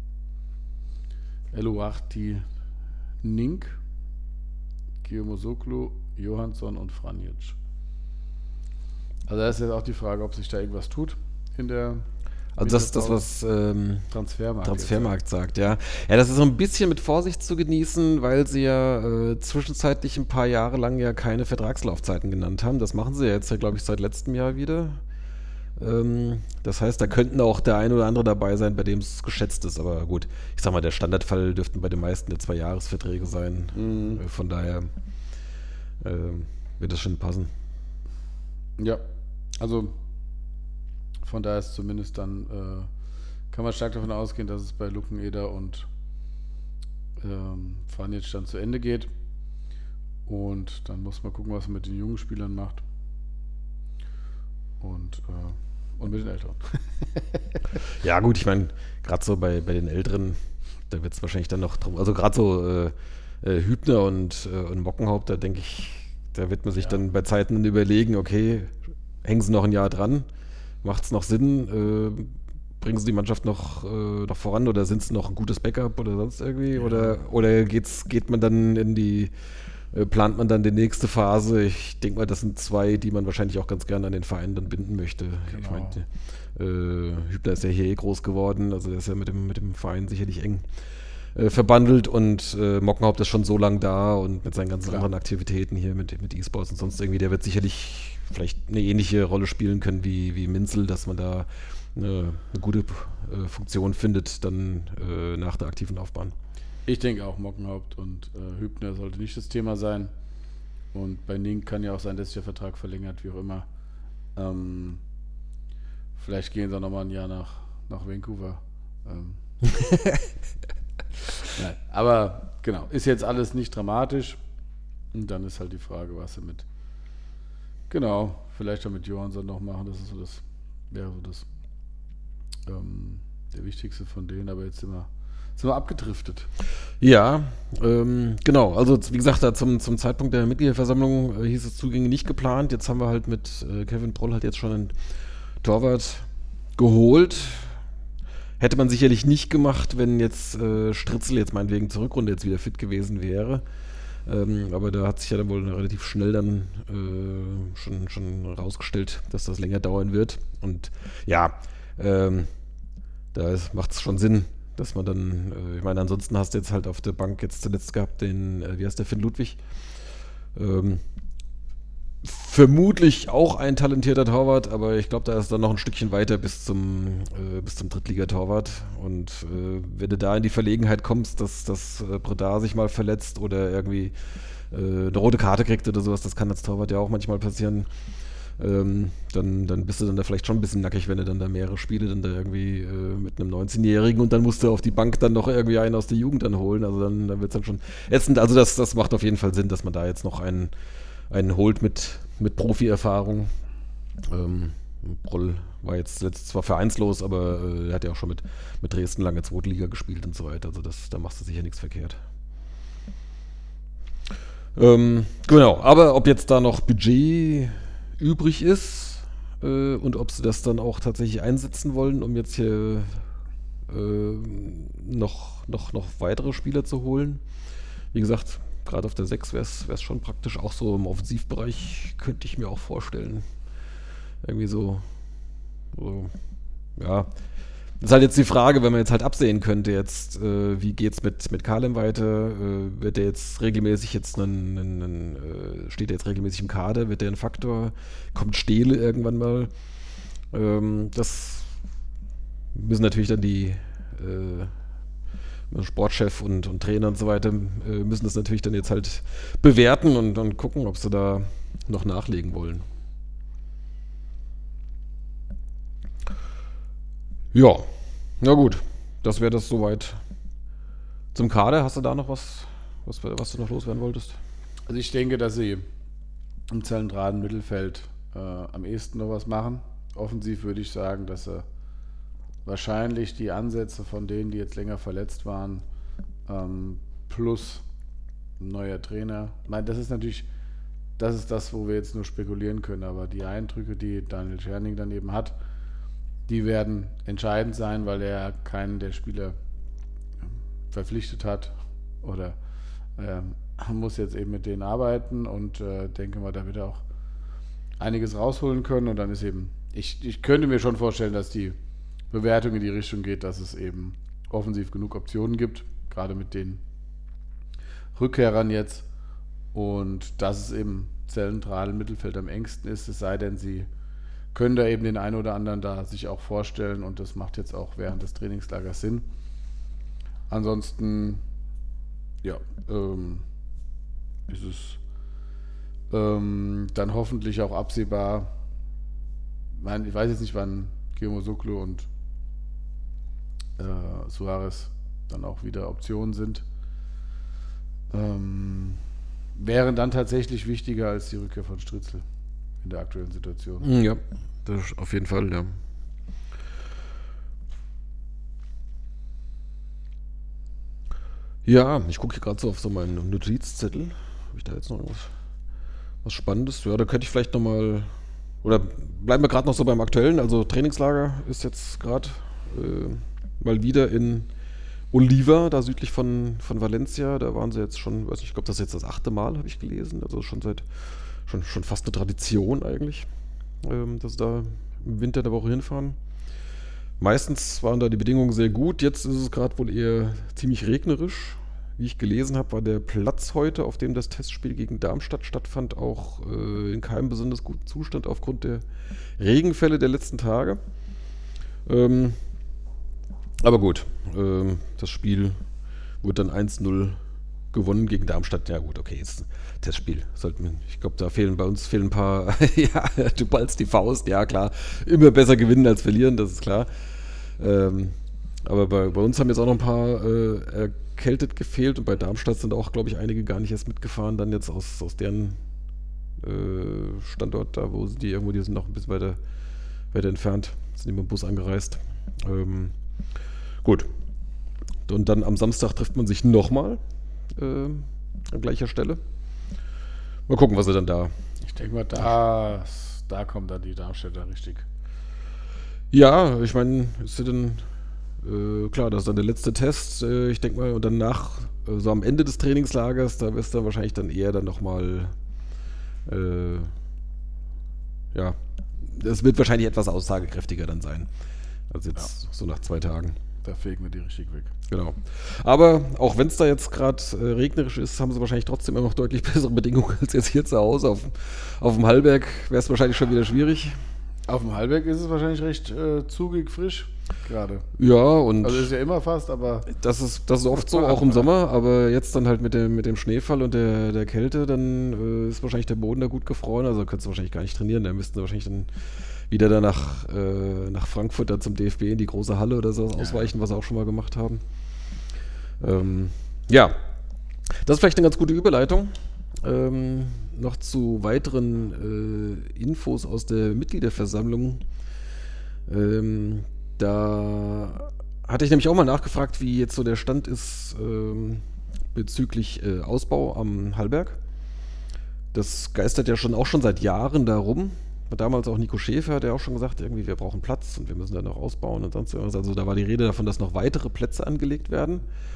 Eluachti, Nink, Kiyomosoglu, Johansson und Franjic. Also da ist jetzt auch die Frage, ob sich da irgendwas tut in der Also das ist das, was ähm, Transfermarkt, Transfermarkt sagt, ja. Ja, das ist so ein bisschen mit Vorsicht zu genießen, weil sie ja äh, zwischenzeitlich ein paar Jahre lang ja keine Vertragslaufzeiten genannt haben. Das machen sie ja jetzt ja, glaube ich, seit letztem Jahr wieder. Ähm, das heißt, da könnten auch der ein oder andere dabei sein, bei dem es geschätzt ist. Aber gut, ich sag mal, der Standardfall dürften bei den meisten der Zwei-Jahres-Verträge sein. Mhm. Äh, von daher äh, wird das schon passen. Ja, also von daher ist zumindest dann, äh, kann man stark davon ausgehen, dass es bei Luckeneder und ähm, Franjic dann zu Ende geht. Und dann muss man gucken, was man mit den jungen Spielern macht. Und, äh, und mit den Älteren. Ja gut, ich meine, gerade so bei, bei den Älteren, da wird es wahrscheinlich dann noch drum, also gerade so äh, äh, Hübner und, äh, und Mockenhaupt, da denke ich, da wird man sich ja. dann bei Zeiten überlegen, okay, hängen sie noch ein Jahr dran? Macht es noch Sinn? Äh, bringen sie die Mannschaft noch, äh, noch voran oder sind sie noch ein gutes Backup oder sonst irgendwie? Ja. Oder, oder geht's, geht man dann in die, äh, plant man dann die nächste Phase? Ich denke mal, das sind zwei, die man wahrscheinlich auch ganz gerne an den Verein dann binden möchte. Genau. Ich meine, äh, Hübner ist ja hier eh groß geworden, also der ist ja mit dem, mit dem Verein sicherlich eng äh, verbandelt und äh, Mockenhaupt ist schon so lang da und mit seinen ganzen Klar. anderen Aktivitäten hier mit, mit E-Sports und sonst irgendwie, der wird sicherlich vielleicht eine ähnliche Rolle spielen können wie, wie Minzel, dass man da eine, eine gute äh, Funktion findet, dann äh, nach der aktiven Laufbahn. Ich denke auch, Mockenhaupt und äh, Hübner sollte nicht das Thema sein. Und bei Nink kann ja auch sein, dass sich der Vertrag verlängert, wie auch immer. Ähm, vielleicht gehen sie auch nochmal ein Jahr nach, nach Vancouver. Ähm. Nein, aber genau, ist jetzt alles nicht dramatisch. Und dann ist halt die Frage, was sie mit Genau, vielleicht auch mit Johansson noch machen, das ist so das, wäre so das ähm, der wichtigste von denen, aber jetzt sind wir, sind wir abgedriftet. Ja, ähm, genau, also wie gesagt, da zum, zum Zeitpunkt der Mitgliederversammlung äh, hieß es Zugänge nicht geplant, jetzt haben wir halt mit äh, Kevin Proll halt jetzt schon einen Torwart geholt. Hätte man sicherlich nicht gemacht, wenn jetzt äh, Stritzel jetzt meinetwegen zur Rückrunde jetzt wieder fit gewesen wäre. Ähm, aber da hat sich ja dann wohl relativ schnell dann äh, schon, schon rausgestellt, dass das länger dauern wird. Und ja, ähm, da macht es schon Sinn, dass man dann, äh, ich meine, ansonsten hast du jetzt halt auf der Bank jetzt zuletzt gehabt den, äh, wie heißt der, Finn Ludwig. Ähm, vermutlich auch ein talentierter Torwart, aber ich glaube, da ist dann noch ein Stückchen weiter bis zum, äh, bis zum Drittligatorwart. Und äh, wenn du da in die Verlegenheit kommst, dass, dass äh, Breda sich mal verletzt oder irgendwie äh, eine rote Karte kriegt oder sowas, das kann als Torwart ja auch manchmal passieren, ähm, dann, dann bist du dann da vielleicht schon ein bisschen nackig, wenn du dann da mehrere Spiele dann da irgendwie äh, mit einem neunzehnjährigen und dann musst du auf die Bank dann noch irgendwie einen aus der Jugend dann holen. Also dann, dann wird es dann schon ätzend. Also das, das macht auf jeden Fall Sinn, dass man da jetzt noch einen einen holt mit, mit Profi-Erfahrung. Ähm, Proll war jetzt letzt zwar vereinslos, aber äh, er hat ja auch schon mit, mit Dresden lange zweite Liga gespielt und so weiter. Also das, da machst du sicher nichts verkehrt. Ähm, genau, aber ob jetzt da noch Budget übrig ist äh, und ob sie das dann auch tatsächlich einsetzen wollen, um jetzt hier äh, noch, noch, noch weitere Spieler zu holen. Wie gesagt, gerade auf der sechs wäre es schon praktisch, auch so im Offensivbereich könnte ich mir auch vorstellen, irgendwie so, so, ja. Das ist halt jetzt die Frage, wenn man jetzt halt absehen könnte, jetzt, äh, wie geht's mit, mit Kalem weiter? Äh, wird der jetzt regelmäßig jetzt einen, einen, einen äh, steht der jetzt regelmäßig im Kader? Wird der ein Faktor? Kommt Steele irgendwann mal? Ähm, das müssen natürlich dann die äh, Sportchef und, und Trainer und so weiter, äh, müssen das natürlich dann jetzt halt bewerten und, und gucken, ob sie da noch nachlegen wollen. Ja, na gut, das wäre das soweit zum Kader. Hast du da noch was, was, was du noch loswerden wolltest? Also ich denke, dass sie im zentralen Mittelfeld äh, am ehesten noch was machen. Offensiv würde ich sagen, dass sie wahrscheinlich die Ansätze von denen, die jetzt länger verletzt waren, ähm, plus ein neuer Trainer. Ich meine, das ist natürlich, das ist das, wo wir jetzt nur spekulieren können, aber die Eindrücke, die Daniel Scherning dann eben hat, die werden entscheidend sein, weil er keinen der Spieler verpflichtet hat oder ähm, muss jetzt eben mit denen arbeiten und äh, denke mal, da wird er auch einiges rausholen können und dann ist eben, ich, ich könnte mir schon vorstellen, dass die Bewertung in die Richtung geht, dass es eben offensiv genug Optionen gibt, gerade mit den Rückkehrern jetzt und dass es eben zentral im Mittelfeld am engsten ist, es sei denn, sie können da eben den einen oder anderen da sich auch vorstellen und das macht jetzt auch während des Trainingslagers Sinn. Ansonsten, ja, ähm, ist es ähm, dann hoffentlich auch absehbar, ich weiß jetzt nicht, wann Guillermo Soklo und äh, Suarez dann auch wieder Optionen sind, ähm, wären dann tatsächlich wichtiger als die Rückkehr von Stritzel in der aktuellen Situation. Ja, das auf jeden Fall, ja. Ja, ich gucke hier gerade so auf so meinen Notizzettel. Habe ich da jetzt noch irgendwas was Spannendes? Ja, da könnte ich vielleicht nochmal, oder bleiben wir gerade noch so beim Aktuellen. Also Trainingslager ist jetzt gerade äh, mal wieder in Oliva, da südlich von, von Valencia. Da waren sie jetzt schon, weiß nicht, ich glaube, das ist jetzt das achte Mal, habe ich gelesen. Also schon seit Schon, schon fast eine Tradition eigentlich, ähm, dass sie da im Winter der Woche hinfahren. Meistens waren da die Bedingungen sehr gut. Jetzt ist es gerade wohl eher ziemlich regnerisch. Wie ich gelesen habe, war der Platz heute, auf dem das Testspiel gegen Darmstadt stattfand, auch äh, in keinem besonders guten Zustand aufgrund der Regenfälle der letzten Tage. Ähm, aber gut, ähm, das Spiel wurde dann eins null gewonnen gegen Darmstadt. Ja gut, okay, jetzt Testspiel. Sollten wir, ich glaube, da fehlen bei uns fehlen ein paar, ja, du ballst die Faust, ja klar, immer besser gewinnen als verlieren, das ist klar. Ähm, aber bei, bei uns haben jetzt auch noch ein paar äh, erkältet gefehlt und bei Darmstadt sind auch, glaube ich, einige gar nicht erst mitgefahren, dann jetzt aus, aus deren äh, Standort da, wo sie die irgendwo, die sind noch ein bisschen weiter, weiter entfernt, sind die mit dem Bus angereist. Ähm, gut. Und dann am Samstag trifft man sich nochmal äh, an gleicher Stelle. Mal gucken, was er dann da. Ich denke mal, da, da kommt dann die Darmstädter richtig. Ja, ich meine, ist ja dann äh, klar, das ist dann der letzte Test. Äh, ich denke mal, und danach, äh, so am Ende des Trainingslagers, da wirst du wahrscheinlich dann eher dann nochmal, äh, ja, das wird wahrscheinlich etwas aussagekräftiger dann sein, als jetzt ja. so nach zwei Tagen. Da fegen wir die richtig weg. Genau. Aber auch wenn es da jetzt gerade äh, regnerisch ist, haben sie wahrscheinlich trotzdem immer noch deutlich bessere Bedingungen als jetzt hier zu Hause. Auf, auf dem Hallberg wäre es wahrscheinlich schon wieder schwierig. Auf dem Hallberg ist es wahrscheinlich recht äh, zugig frisch gerade. Ja, und. Also ist ja immer fast, aber. Das ist, das ist oft so, auch im Sommer, aber jetzt dann halt mit dem, mit dem Schneefall und der, der Kälte, dann äh, ist wahrscheinlich der Boden da gut gefroren. Also könntest du wahrscheinlich gar nicht trainieren. Da müssten sie wahrscheinlich dann wieder da nach, äh, nach Frankfurt dann zum D F B in die große Halle oder so ausweichen, ja. Was sie auch schon mal gemacht haben. Ähm, ja, das ist vielleicht eine ganz gute Überleitung. Ähm, noch zu weiteren äh, Infos aus der Mitgliederversammlung. Ähm, da hatte ich nämlich auch mal nachgefragt, wie jetzt so der Stand ist ähm, bezüglich äh, Ausbau am Hallberg. Das geistert ja schon auch schon seit Jahren darum. Damals auch Nico Schäfer, der auch schon gesagt, irgendwie wir brauchen Platz und wir müssen dann noch ausbauen und sonst irgendwas. Also da war die Rede davon, dass noch weitere Plätze angelegt werden.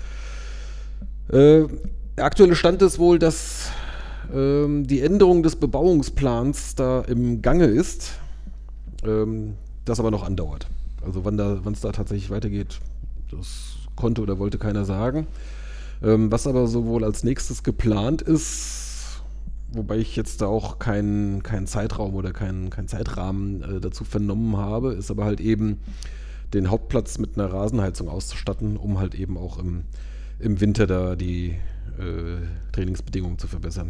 Äh, der aktuelle Stand ist wohl, dass ähm, die Änderung des Bebauungsplans da im Gange ist. ähm, das aber noch andauert. Also wann da, wann es da tatsächlich weitergeht, das konnte oder wollte keiner sagen. Ähm, was aber sowohl als nächstes geplant ist, wobei ich jetzt da auch keinen keinen Zeitraum oder keinen keinen Zeitrahmen äh, dazu vernommen habe, ist aber halt eben den Hauptplatz mit einer Rasenheizung auszustatten, um halt eben auch im, im Winter da die äh, Trainingsbedingungen zu verbessern.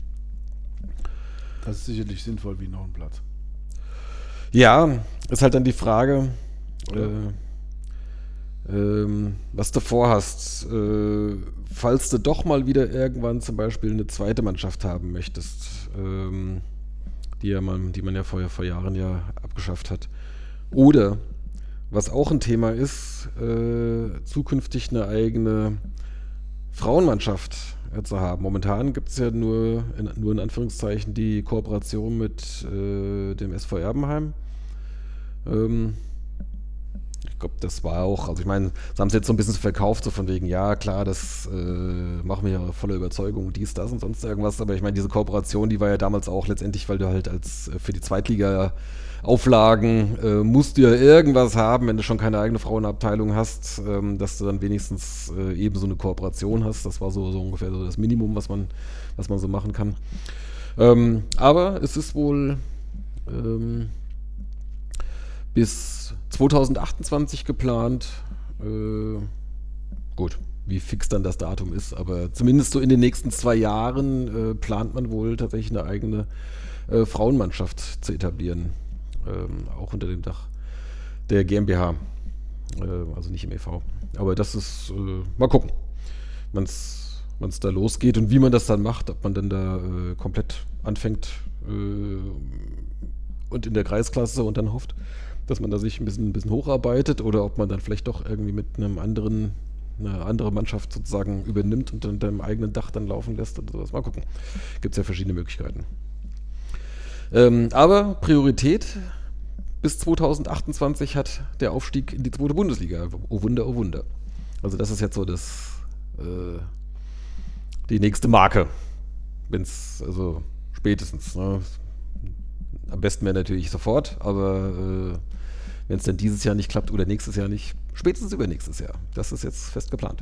Das ist sicherlich sinnvoll wie noch ein Platz. Ja, ist halt dann die Frage, äh, ähm, was du vorhast. Äh, falls du doch mal wieder irgendwann zum Beispiel eine zweite Mannschaft haben möchtest, ähm, die, ja man, die man ja vor, vor Jahren ja abgeschafft hat. Oder, was auch ein Thema ist, äh, zukünftig eine eigene Frauenmannschaft äh, zu haben. Momentan gibt es ja nur in, nur in Anführungszeichen die Kooperation mit äh, dem S V Erbenheim. Ähm, ich glaube, das war auch, also ich meine, sie haben es jetzt so ein bisschen verkauft, so von wegen, ja klar, das äh, machen wir ja voller Überzeugung, dies, das und sonst irgendwas, aber ich meine, diese Kooperation, die war ja damals auch letztendlich, weil du halt als äh, für die Zweitliga Auflagen äh, musst du ja irgendwas haben, wenn du schon keine eigene Frauenabteilung hast, ähm, dass du dann wenigstens äh, eben so eine Kooperation hast. Das war so, so ungefähr so das Minimum, was man, was man so machen kann. Ähm, aber es ist wohl ähm, bis zwanzig achtundzwanzig geplant. Äh, gut, wie fix dann das Datum ist, aber zumindest so in den nächsten zwei Jahren äh, plant man wohl tatsächlich eine eigene äh, Frauenmannschaft zu etablieren. Ähm, auch unter dem Dach der GmbH, äh, also nicht im E V. Aber das ist, äh, mal gucken, wann es da losgeht und wie man das dann macht, ob man dann da äh, komplett anfängt äh, und in der Kreisklasse und dann hofft, dass man da sich ein bisschen, ein bisschen hocharbeitet oder ob man dann vielleicht doch irgendwie mit einem anderen, eine andere Mannschaft sozusagen übernimmt und unter dem eigenen Dach dann laufen lässt oder sowas. Mal gucken. Gibt es ja verschiedene Möglichkeiten. Ähm, aber Priorität bis zwanzig achtundzwanzig hat der Aufstieg in die zweite Bundesliga. Oh Wunder, oh Wunder. Also das ist jetzt so das äh, die nächste Marke. Wenn es, also spätestens. Ne? Am besten wäre natürlich sofort, aber äh, wenn es dann dieses Jahr nicht klappt oder nächstes Jahr nicht, spätestens übernächstes Jahr. Das ist jetzt fest geplant.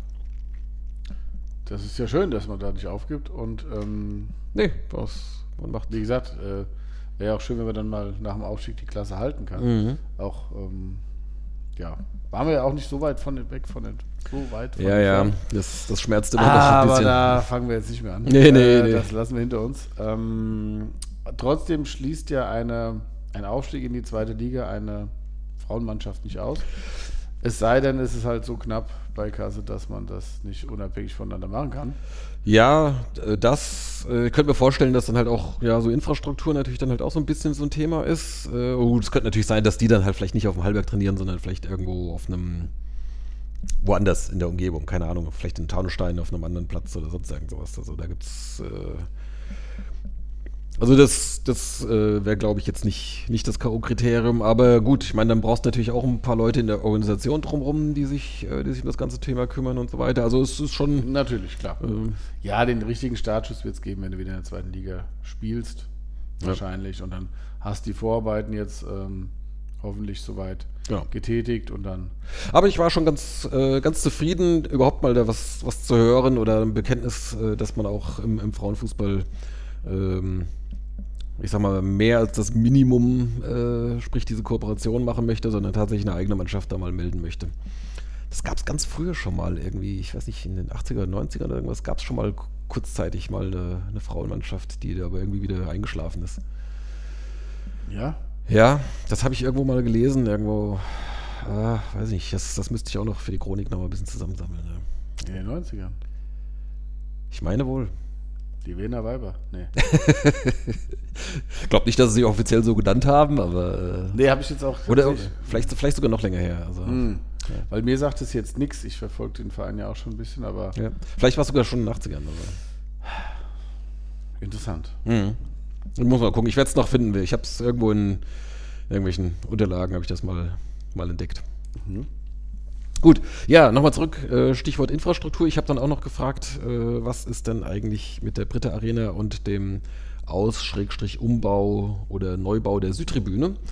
Das ist ja schön, dass man da nicht aufgibt und ähm, nee, was man macht. Wie gesagt, äh, wäre auch schön, wenn man dann mal nach dem Aufstieg die Klasse halten kann. Mhm. Auch, ähm, ja, waren wir ja auch nicht so weit von weg von den, so weit von Ja, ja, das, das schmerzt immer noch ah, ein bisschen. Aber da fangen wir jetzt nicht mehr an. Nee, nee, äh, nee. Das lassen wir hinter uns. Ähm, trotzdem schließt ja eine, ein Aufstieg in die zweite Liga eine Frauenmannschaft nicht aus. Es sei denn, es ist halt so knapp bei Kasse, dass man das nicht unabhängig voneinander machen kann. Ja, das äh, könnte mir vorstellen, dass dann halt auch ja so Infrastruktur natürlich dann halt auch so ein bisschen so ein Thema ist. Äh, oh, es könnte natürlich sein, dass die dann halt vielleicht nicht auf dem Hallberg trainieren, sondern vielleicht irgendwo auf einem woanders in der Umgebung, keine Ahnung, vielleicht in Taunusstein auf einem anderen Platz oder sonst irgend sowas. Also da gibt's äh, also das, das äh, wäre, glaube ich, jetzt nicht, nicht das K O-Kriterium, aber gut, ich meine, dann brauchst du natürlich auch ein paar Leute in der Organisation drumherum, die sich, äh, die sich um das ganze Thema kümmern und so weiter. Also es ist schon... Natürlich, klar. Ähm, ja, den richtigen Startschuss wird es geben, wenn du wieder in der zweiten Liga spielst, ja. wahrscheinlich. Und dann hast die Vorarbeiten jetzt ähm, hoffentlich soweit ja. getätigt und dann... Aber ich war schon ganz, äh, ganz zufrieden, überhaupt mal da was, was zu hören oder ein Bekenntnis, äh, dass man auch im, im Frauenfußball... Ähm, ich sag mal, mehr als das Minimum, äh, sprich diese Kooperation machen möchte, sondern tatsächlich eine eigene Mannschaft da mal melden möchte. Das gab es ganz früher schon mal irgendwie, ich weiß nicht, in den achtziger, neunziger oder irgendwas, gab es schon mal kurzzeitig mal eine, eine Frauenmannschaft, die da aber irgendwie wieder eingeschlafen ist. Ja? Ja, das habe ich irgendwo mal gelesen, irgendwo, äh, weiß nicht, das, das müsste ich auch noch für die Chronik noch mal ein bisschen zusammensammeln. Ja. In den neunzigern? Ich meine wohl. Die Wiener Weiber? Nee. Ich glaube nicht, dass sie sich offiziell so genannt haben, aber... Äh, nee, habe ich jetzt auch... Oder vielleicht, vielleicht sogar noch länger her. Also, hm. ja. Weil mir sagt es jetzt nichts. Ich verfolge den Verein ja auch schon ein bisschen, aber... Ja. Vielleicht war es sogar schon in den achtzigern. Aber. Interessant. Mhm. Ich muss mal gucken. Ich werde es noch finden. Ich habe es irgendwo in irgendwelchen Unterlagen, habe ich das mal, mal entdeckt. Mhm. Gut, ja, nochmal zurück, äh, Stichwort Infrastruktur. Ich habe dann auch noch gefragt, äh, was ist denn eigentlich mit der Britta Arena und dem Aus-Umbau oder Neubau der Südtribüne?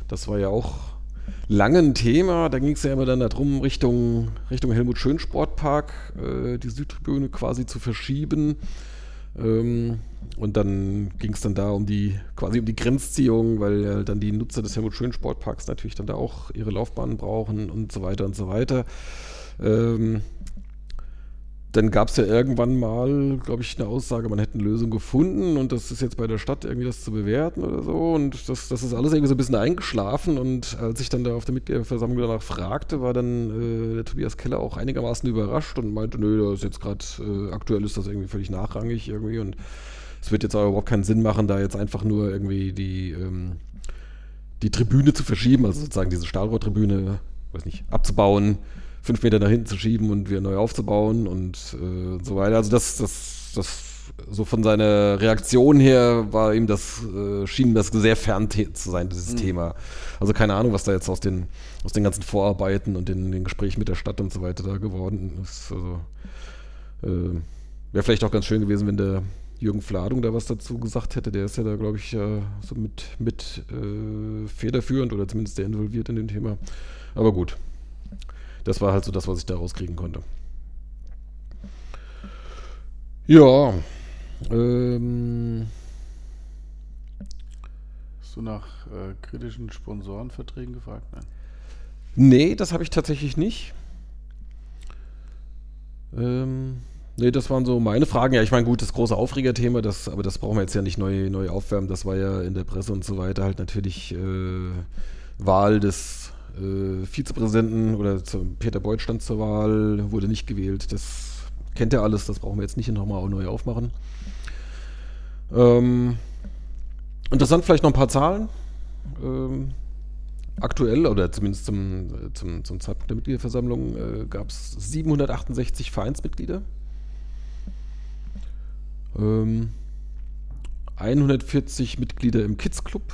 Das war ja auch lange ein Thema. Da ging es ja immer dann darum, Richtung, Richtung Helmut-Schön-Sportpark äh, die Südtribüne quasi zu verschieben. Ähm, und dann ging es dann da um die quasi um die Grenzziehung, weil ja dann die Nutzer des Helmut-Schön-Sportparks natürlich dann da auch ihre Laufbahnen brauchen und so weiter und so weiter. Ähm, Dann gab es ja irgendwann mal, glaube ich, eine Aussage, man hätte eine Lösung gefunden und das ist jetzt bei der Stadt irgendwie das zu bewerten oder so. Und das, das ist alles irgendwie so ein bisschen eingeschlafen. Und als ich dann da auf der Mitgliederversammlung danach fragte, war dann äh, der Tobias Keller auch einigermaßen überrascht und meinte, nö, das ist jetzt gerade, äh, aktuell ist das irgendwie völlig nachrangig irgendwie. Und es wird jetzt aber überhaupt keinen Sinn machen, da jetzt einfach nur irgendwie die, ähm, die Tribüne zu verschieben, also sozusagen diese Stahlrohrtribüne, weiß nicht, abzubauen, fünf Meter nach hinten zu schieben und wieder neu aufzubauen und äh, so weiter. Also das, das, das, so von seiner Reaktion her war ihm das, äh, schien das sehr fern te- zu sein, dieses mhm. Thema. Also keine Ahnung, was da jetzt aus den, aus den ganzen Vorarbeiten und den, den Gesprächen mit der Stadt und so weiter da geworden ist. Also äh, wäre vielleicht auch ganz schön gewesen, wenn der Jürgen Fladung da was dazu gesagt hätte. Der ist ja da, glaube ich, äh, so mit, mit äh, federführend oder zumindest sehr involviert in dem Thema. Aber gut. Das war halt so das, was ich da rauskriegen konnte. Ja. Ähm. Hast du nach äh, kritischen Sponsorenverträgen gefragt? Nein. Nee, das habe ich tatsächlich nicht. Ähm, nee, das waren so meine Fragen. Ja, ich meine, gut, das große Aufregerthema, das, aber das brauchen wir jetzt ja nicht neu, neu aufwärmen. Das war ja in der Presse und so weiter halt natürlich äh, Wahl des äh, Vizepräsidenten oder zu, Peter Beuth stand zur Wahl, wurde nicht gewählt. Das kennt ihr alles, das brauchen wir jetzt nicht nochmal neu aufmachen. Ähm, interessant vielleicht noch ein paar Zahlen. Ähm, aktuell, oder zumindest zum, zum, zum Zeitpunkt der Mitgliederversammlung, äh, gab es siebenhundertachtundsechzig Vereinsmitglieder. Ähm, hundertvierzig Mitglieder im Kids Club.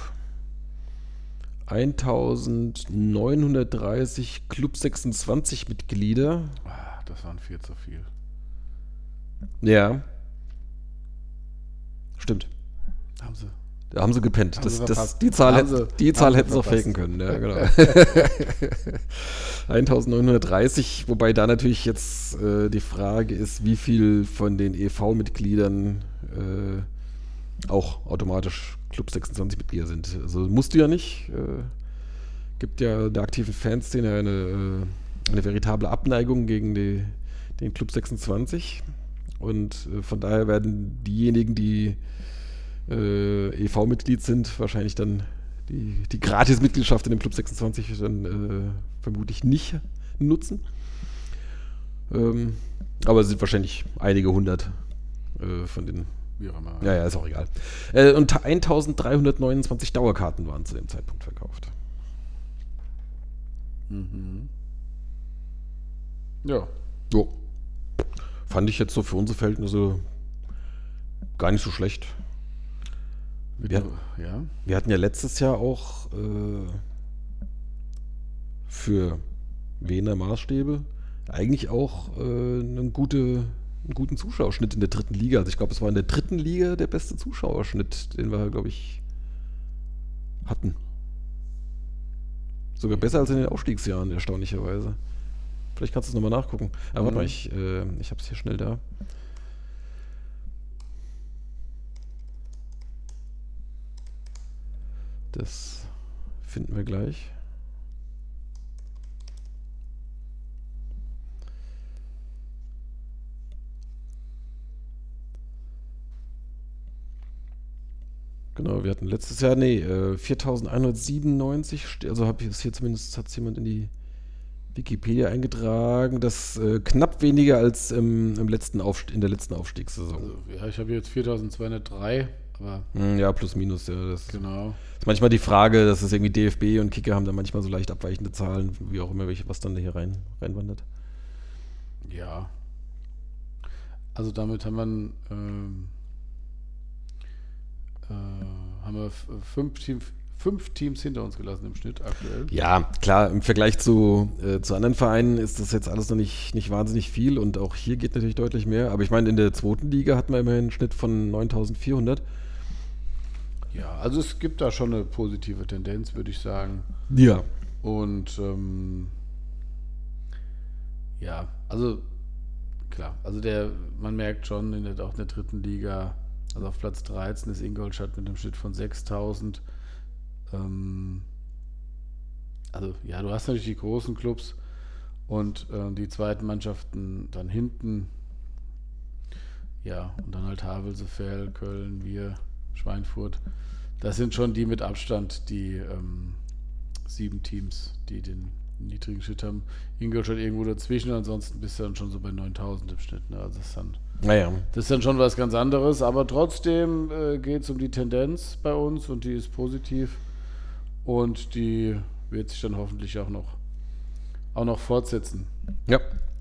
eintausendneunhundertdreißig Club sechsundzwanzig Mitglieder. Ah, das waren vier zu viel. Ja. Stimmt. Haben sie. Da haben sie gepennt. Haben Das, sie das, die Zahl, haben hätt, sie, die Zahl haben hätten sie auch verpasst. faken können. Ja, genau. eintausendneunhundertdreißig, wobei da natürlich jetzt äh, die Frage ist, wie viel von den E V-Mitgliedern äh, auch automatisch Club sechsundzwanzig Mitglieder sind. Also musst du ja nicht. Äh, gibt ja der aktiven Fanszene eine, äh, eine veritable Abneigung gegen die, den Club sechsundzwanzig. Und äh, von daher werden diejenigen, die äh, E V-Mitglied sind, wahrscheinlich dann die, die Gratis-Mitgliedschaft in dem Club sechsundzwanzig dann äh, vermutlich nicht nutzen. Ähm, aber es sind wahrscheinlich einige hundert äh, von den. Wie auch immer. Ja, ja, ist auch egal. Äh, und eintausenddreihundertneunundzwanzig Dauerkarten waren zu dem Zeitpunkt verkauft. Mhm. Ja. Jo. Fand ich jetzt so für unsere Verhältnisse gar nicht so schlecht. Wir, ja. wir hatten ja letztes Jahr auch äh, für Wiener Maßstäbe eigentlich auch äh, eine gute, einen guten Zuschauerschnitt in der dritten Liga. Also ich glaube, es war in der dritten Liga der beste Zuschauerschnitt, den wir, glaube ich, hatten. Sogar besser als in den Aufstiegsjahren, erstaunlicherweise. Vielleicht kannst du es nochmal nachgucken. Aber mhm. warte mal, ich, äh, ich habe es hier schnell da. Das finden wir gleich. Genau, wir hatten letztes Jahr, nee, äh, viertausendeinhundertsiebenundneunzig, also habe ich es hier zumindest, hat es jemand in die Wikipedia eingetragen, das äh, knapp weniger als im, im letzten Aufst- in der letzten Aufstiegssaison. Also, ja, ich habe jetzt viertausendzweihundertdrei, aber. Hm, ja, plus minus, ja. Das genau. ist manchmal die Frage, dass es irgendwie D F B und Kicker haben da manchmal so leicht abweichende Zahlen, wie auch immer, welche, was dann da hier rein, reinwandert. Ja. Also damit haben wir, ähm, äh, haben wir f- fünf, Team, fünf Teams hinter uns gelassen im Schnitt aktuell. Ja, klar, im Vergleich zu, äh, zu anderen Vereinen ist das jetzt alles noch nicht, nicht wahnsinnig viel und auch hier geht natürlich deutlich mehr. Aber ich meine, in der zweiten Liga hatten wir immerhin einen Schnitt von neuntausendvierhundert. Ja, also es gibt da schon eine positive Tendenz, würde ich sagen. Ja. Und ähm, ja, also klar, also der, man merkt schon in der, auch in der dritten Liga, also auf Platz dreizehn ist Ingolstadt mit einem Schnitt von sechstausend. Ähm, also ja, du hast natürlich die großen Clubs und äh, die zweiten Mannschaften dann hinten. Ja, und dann halt Havelse, Köln, wir, Schweinfurt. Das sind schon die mit Abstand, die ähm, sieben Teams, die den niedrigen Schnitt haben. Ingolstadt irgendwo dazwischen, ansonsten bist du dann schon so bei neuntausend im Schnitt. Ne? Also das ist, dann, Naja. das ist dann schon was ganz anderes, aber trotzdem äh, geht es um die Tendenz bei uns und die ist positiv und die wird sich dann hoffentlich auch noch, auch noch fortsetzen. Ja.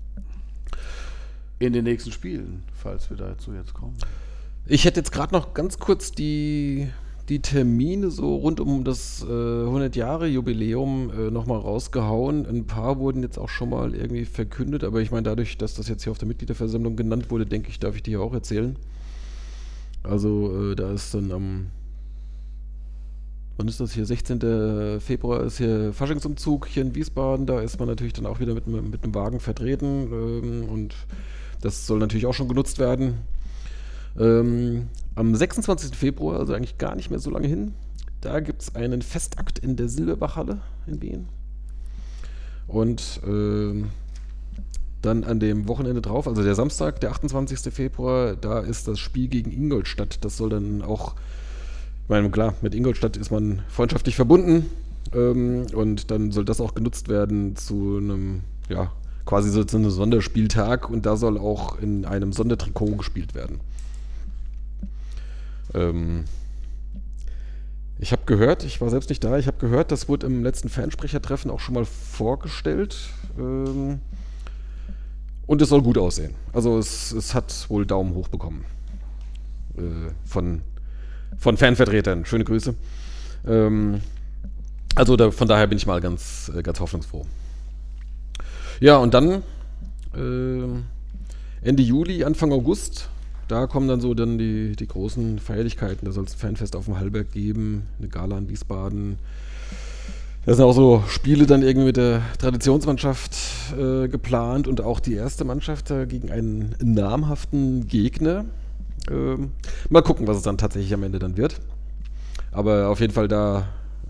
In den nächsten Spielen, falls wir dazu jetzt kommen. Ich hätte jetzt gerade noch ganz kurz die, die Termine so rund um das äh, hundert-Jahre-Jubiläum äh, nochmal rausgehauen. Ein paar wurden jetzt auch schon mal irgendwie verkündet, aber ich meine, dadurch, dass das jetzt hier auf der Mitgliederversammlung genannt wurde, denke ich, darf ich die hier auch erzählen. Also äh, da ist dann am, wann ist das hier, sechzehnten Februar ist hier Faschingsumzug hier in Wiesbaden, da ist man natürlich dann auch wieder mit, mit einem Wagen vertreten ähm, und das soll natürlich auch schon genutzt werden. Ähm, am sechsundzwanzigsten Februar, also eigentlich gar nicht mehr so lange hin, da gibt es einen Festakt in der Silberbachhalle in Wien. Und ähm, dann an dem Wochenende drauf, also der Samstag, der achtundzwanzigsten Februar, da ist das Spiel gegen Ingolstadt. Das soll dann auch, ich meine, klar, mit Ingolstadt ist man freundschaftlich verbunden ähm, und dann soll das auch genutzt werden zu einem, ja, quasi so zu einem Sonderspieltag und da soll auch in einem Sondertrikot gespielt werden. Ähm, ich habe gehört, ich war selbst nicht da, ich habe gehört, das wurde im letzten Fansprechertreffen auch schon mal vorgestellt ähm, und es soll gut aussehen. Also es, es hat wohl Daumen hoch bekommen äh, von, von Fanvertretern. Schöne Grüße. Ähm, also da, von daher bin ich mal ganz, ganz hoffnungsfroh. Ja, und dann äh, Ende Juli, Anfang August, da kommen dann so dann die, die großen Feierlichkeiten. Da soll es ein Fanfest auf dem Hallberg geben, eine Gala in Wiesbaden. Da sind auch so Spiele dann irgendwie mit der Traditionsmannschaft äh, geplant und auch die erste Mannschaft äh, gegen einen namhaften Gegner. Ähm, mal gucken, was es dann tatsächlich am Ende dann wird. Aber auf jeden Fall da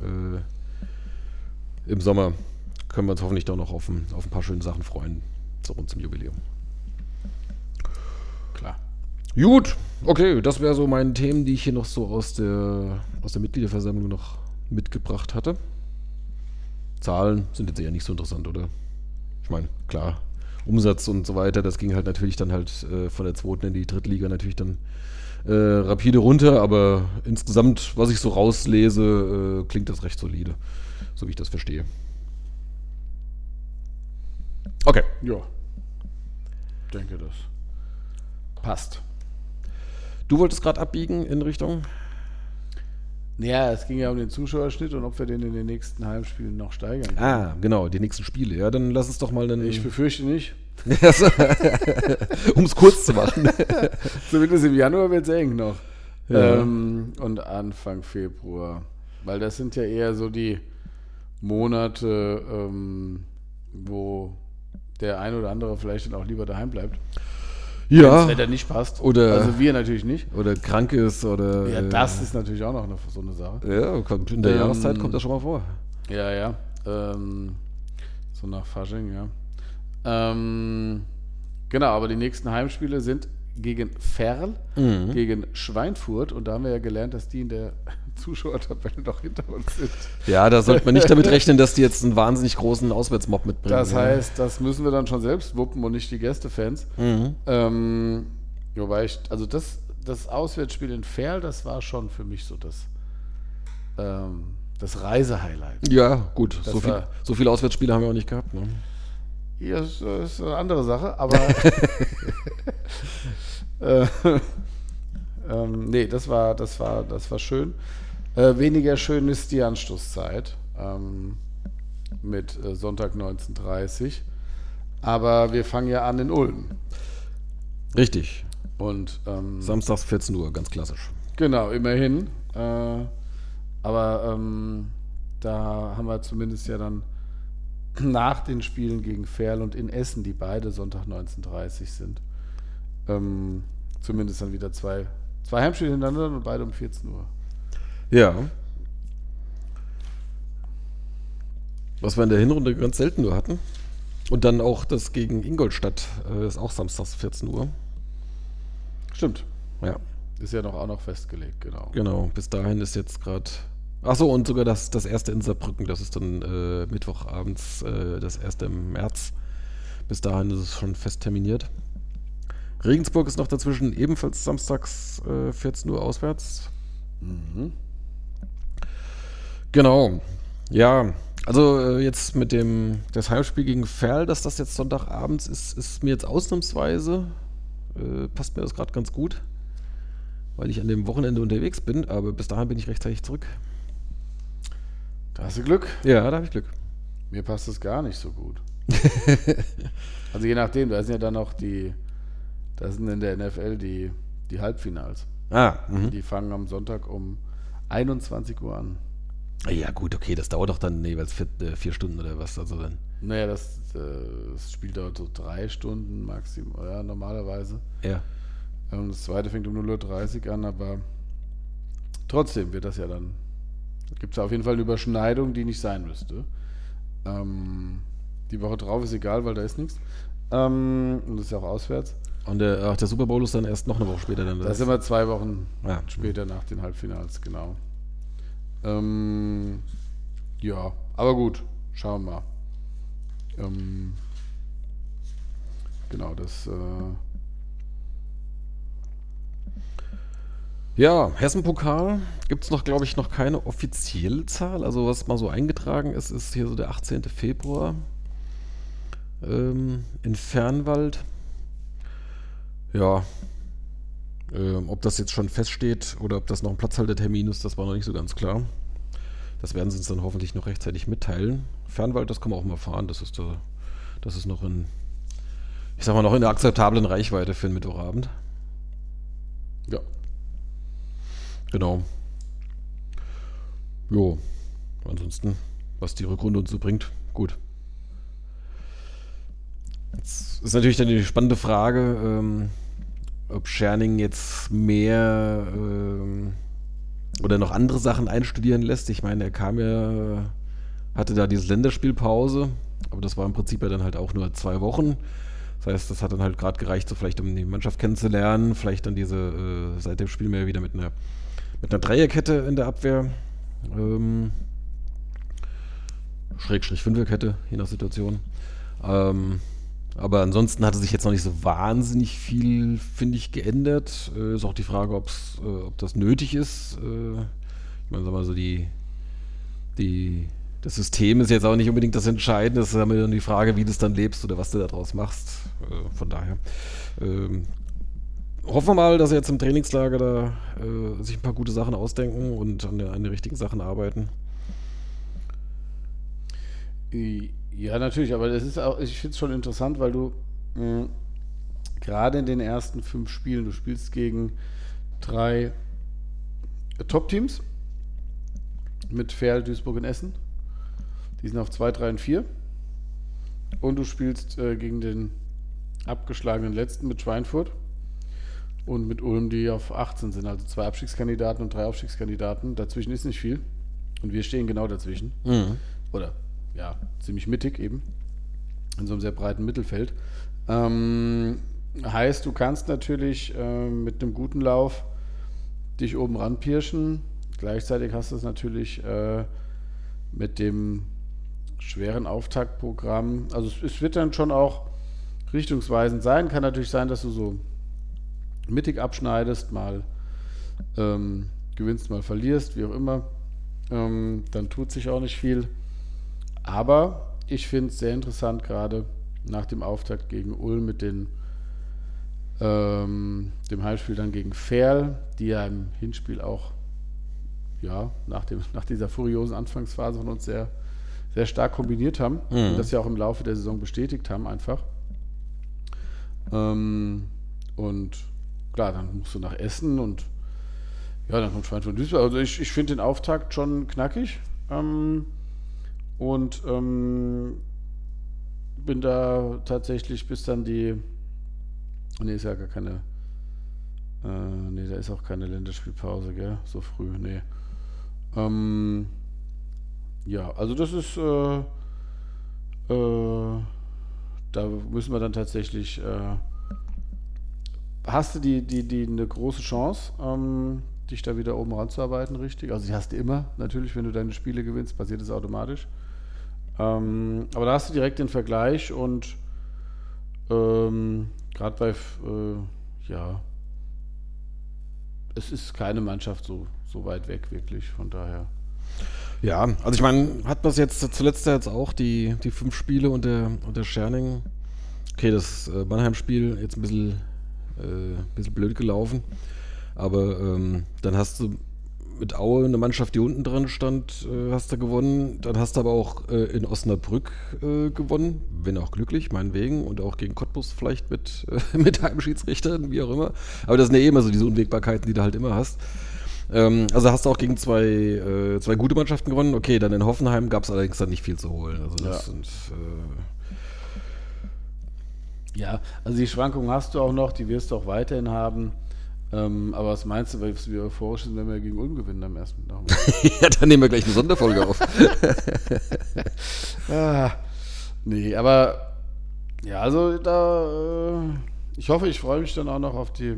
äh, im Sommer können wir uns hoffentlich doch noch auf ein, auf ein paar schöne Sachen freuen, so rund zum Jubiläum. Klar. Gut, okay, das wäre so meine Themen, die ich hier noch so aus der, aus der Mitgliederversammlung noch mitgebracht hatte. Zahlen sind jetzt eher nicht so interessant, oder? Ich meine, klar, Umsatz und so weiter, das ging halt natürlich dann halt äh, von der zweiten in die dritte Liga natürlich dann äh, rapide runter, aber insgesamt, was ich so rauslese, äh, klingt das recht solide, so wie ich das verstehe. Okay. Ja. Ich denke, das passt. Du wolltest gerade abbiegen in Richtung? Ja, es ging ja um den Zuschauerschnitt und ob wir den in den nächsten Heimspielen noch steigern können. Ah, genau, die nächsten Spiele. Ja, dann lass uns doch mal dann. Ich befürchte nicht. Um es kurz zu machen. Zumindest im Januar wird es eng noch. Ja. Ähm, und Anfang Februar. Weil das sind ja eher so die Monate, ähm, wo der ein oder andere vielleicht dann auch lieber daheim bleibt. Wenn Ja. das Wetter nicht passt. Oder- also wir natürlich nicht. Oder krank ist oder. Ja, das ist natürlich auch noch eine, so eine Sache. Ja, kommt, in der Ähm, Jahreszeit kommt das schon mal vor. Ja, ja. Ähm, so nach Fasching, ja. Ähm, genau, aber die nächsten Heimspiele sind gegen Verl, Mhm. gegen Schweinfurt und da haben wir ja gelernt, dass die in der Zuschauertabelle noch hinter uns sind. Ja, da sollte man nicht damit rechnen, dass die jetzt einen wahnsinnig großen Auswärtsmob mitbringen. Das ja. heißt, das müssen wir dann schon selbst wuppen und nicht die Gästefans. Mhm. Ähm, wobei ich, also das, das Auswärtsspiel in Verl, das war schon für mich so das, ähm, das Reisehighlight. Ja, gut. Das So, viel, war- so viele Auswärtsspiele haben wir auch nicht gehabt. Ne? Ja, das ist eine andere Sache, aber äh, ähm, nee, das war, das war, das war schön. Äh, weniger schön ist die Anstoßzeit ähm, mit äh, Sonntag neunzehn Uhr dreißig. Aber wir fangen ja an in Ulm. Richtig. Und ähm, Samstags vierzehn Uhr, ganz klassisch. genau, immerhin. Äh, aber ähm, da haben wir zumindest ja dann nach den Spielen gegen Ferl und in Essen, die beide Sonntag neunzehn Uhr dreißig sind, ähm, zumindest dann wieder zwei, zwei Heimspiele hintereinander und beide um vierzehn Uhr. Ja. Was wir in der Hinrunde ganz selten nur hatten. Und dann auch das gegen Ingolstadt, äh, ist auch samstags vierzehn Uhr. Stimmt. Ja. Ist ja noch auch noch festgelegt, genau. Genau, bis dahin ist jetzt gerade. Achso, und sogar das, das erste in Saarbrücken, das ist dann äh, Mittwochabends, äh, das erste im März. Bis dahin ist es schon fest terminiert. Regensburg ist noch dazwischen, ebenfalls samstags äh, vierzehn Uhr auswärts. Mhm. Genau. Ja, also äh, jetzt mit dem das Heimspiel gegen Ferl, dass das jetzt Sonntagabends ist, ist mir jetzt ausnahmsweise, äh, passt mir das gerade ganz gut, weil ich an dem Wochenende unterwegs bin, aber bis dahin bin ich rechtzeitig zurück. Da hast du Glück. Ja, da habe ich Glück. Mir passt es gar nicht so gut. Also je nachdem, da sind ja dann noch die, da sind in der N F L die, die Halbfinals. Ah, mhm. Die fangen am Sonntag um einundzwanzig Uhr an. Ja gut, okay, das dauert doch dann jeweils vier, äh, vier Stunden oder was, also dann. Naja, das, äh, das Spiel dauert so drei Stunden maximal, ja, normalerweise. Ja. Ähm, das zweite fängt um null Uhr dreißig an, aber trotzdem wird das ja dann, gibt es auf jeden Fall eine Überschneidung, die nicht sein müsste. Ähm, die Woche drauf ist egal, weil da ist nichts. Ähm, und das ist ja auch auswärts. Und der, ach, der Super Bowl ist dann erst noch eine Woche später. Dann Da sind wir zwei Wochen ja. später nach den Halbfinals, genau. Ähm, ja, aber gut, schauen wir mal. Ähm, genau, das... Äh, Ja, Hessen-Pokal gibt es noch, glaube ich, noch keine offizielle Zahl. Also was mal so eingetragen ist, ist hier so der achtzehnten Februar ähm, in Fernwald. Ja, ähm, ob das jetzt schon feststeht oder ob das noch ein Platzhaltertermin ist, das war noch nicht so ganz klar. Das werden sie uns dann hoffentlich noch rechtzeitig mitteilen. Fernwald, das kann man auch mal fahren. Das ist, da, das ist noch in, ich sag mal, noch in der akzeptablen Reichweite für einen Mittwochabend. ja. Genau. Jo, ansonsten, was die Rückrunde uns so bringt, gut. Jetzt ist natürlich dann die spannende Frage, ähm, ob Scherning jetzt mehr ähm, oder noch andere Sachen einstudieren lässt. Ich meine, er kam ja, hatte da diese Länderspielpause, aber das war im Prinzip ja dann halt auch nur zwei Wochen. Das heißt, das hat dann halt gerade gereicht, so vielleicht um die Mannschaft kennenzulernen, vielleicht dann diese, äh, seitdem spielen wir ja wieder mit einer mit einer Dreierkette in der Abwehr, ähm, Schrägstrich Fünferkette, je nach Situation. Ähm, aber ansonsten hatte sich jetzt noch nicht so wahnsinnig viel, finde ich, geändert. Äh, ist auch die Frage, ob's, äh, ob das nötig ist. Äh, ich meine, sag mal so, die, die, das System ist jetzt auch nicht unbedingt das Entscheidende. Das ist ja immer die Frage, wie du es dann lebst oder was du daraus machst. Äh, von daher. Ähm, Hoffen wir mal, dass sie jetzt im Trainingslager da äh, sich ein paar gute Sachen ausdenken und an, der, an den richtigen Sachen arbeiten. Ja, natürlich, aber das ist auch, ich finde es schon interessant, weil du mh, gerade in den ersten fünf Spielen, du spielst gegen drei Top-Teams mit Ferl, Duisburg und Essen. Die sind auf zwei, drei und vier. Und du spielst äh, gegen den abgeschlagenen Letzten mit Schweinfurt. Und mit Ulm, die auf achtzehn sind, also zwei Abstiegskandidaten und drei Aufstiegskandidaten. Dazwischen ist nicht viel. Und wir stehen genau dazwischen. Mhm. Oder, ja, ziemlich mittig eben. In so einem sehr breiten Mittelfeld. Ähm, heißt, du kannst natürlich äh, mit einem guten Lauf dich oben ranpirschen. Gleichzeitig hast du es natürlich äh, mit dem schweren Auftaktprogramm. Also es, es wird dann schon auch richtungsweisend sein. Kann natürlich sein, dass du so mittig abschneidest, mal ähm, gewinnst, mal verlierst, wie auch immer. Ähm, dann tut sich auch nicht viel. Aber ich finde es sehr interessant, gerade nach dem Auftakt gegen Ulm mit den, ähm, dem Heimspiel dann gegen Ferl, die ja im Hinspiel auch ja, nach, dem, nach dieser furiosen Anfangsphase von uns sehr, sehr stark kombiniert haben Mhm. und das ja auch im Laufe der Saison bestätigt haben einfach. Ähm, und klar, dann musst du nach Essen und Ja, dann kommt Schweinfurt Duisburg. Also ich, ich finde den Auftakt schon knackig. Ähm, und ähm, bin da tatsächlich bis dann die. Nee, ist ja gar keine. Äh, nee, da ist auch keine Länderspielpause, gell? So früh, nee. Ähm, ja, also das ist. Äh, äh, da müssen wir dann tatsächlich. Äh, hast du die, die, die eine große Chance, ähm, dich da wieder oben ranzuarbeiten, richtig? Also die hast du immer, natürlich, wenn du deine Spiele gewinnst, passiert das automatisch. Ähm, aber da hast du direkt den Vergleich und ähm, gerade bei, äh, ja, es ist keine Mannschaft so, so weit weg, wirklich, von daher. Ja, also ich meine, hat man es jetzt zuletzt jetzt auch, die, die fünf Spiele unter, unter Scherning. Okay, das äh, Mannheim-Spiel jetzt ein bisschen, äh, bisschen blöd gelaufen, aber ähm, dann hast du mit Aue eine Mannschaft, die unten dran stand, äh, hast du gewonnen. Dann hast du aber auch äh, in Osnabrück äh, gewonnen, wenn auch glücklich, meinetwegen, und auch gegen Cottbus vielleicht mit, äh, mit Heimschiedsrichtern, wie auch immer. Aber das sind ja eh immer so diese Unwägbarkeiten, die du halt immer hast. Ähm, also hast du auch gegen zwei, äh, zwei gute Mannschaften gewonnen. Okay, dann in Hoffenheim gab es allerdings dann nicht viel zu holen. Also das Ja. sind... Äh, Ja, also die Schwankungen hast du auch noch, die wirst du auch weiterhin haben. Ähm, aber was meinst du, weil wir euphorisch sind, wenn wir gegen Ulm gewinnen am ersten Tag? ja, dann nehmen wir gleich eine Sonderfolge auf. ah, nee, aber ja, also da, äh, ich hoffe, ich freue mich dann auch noch auf die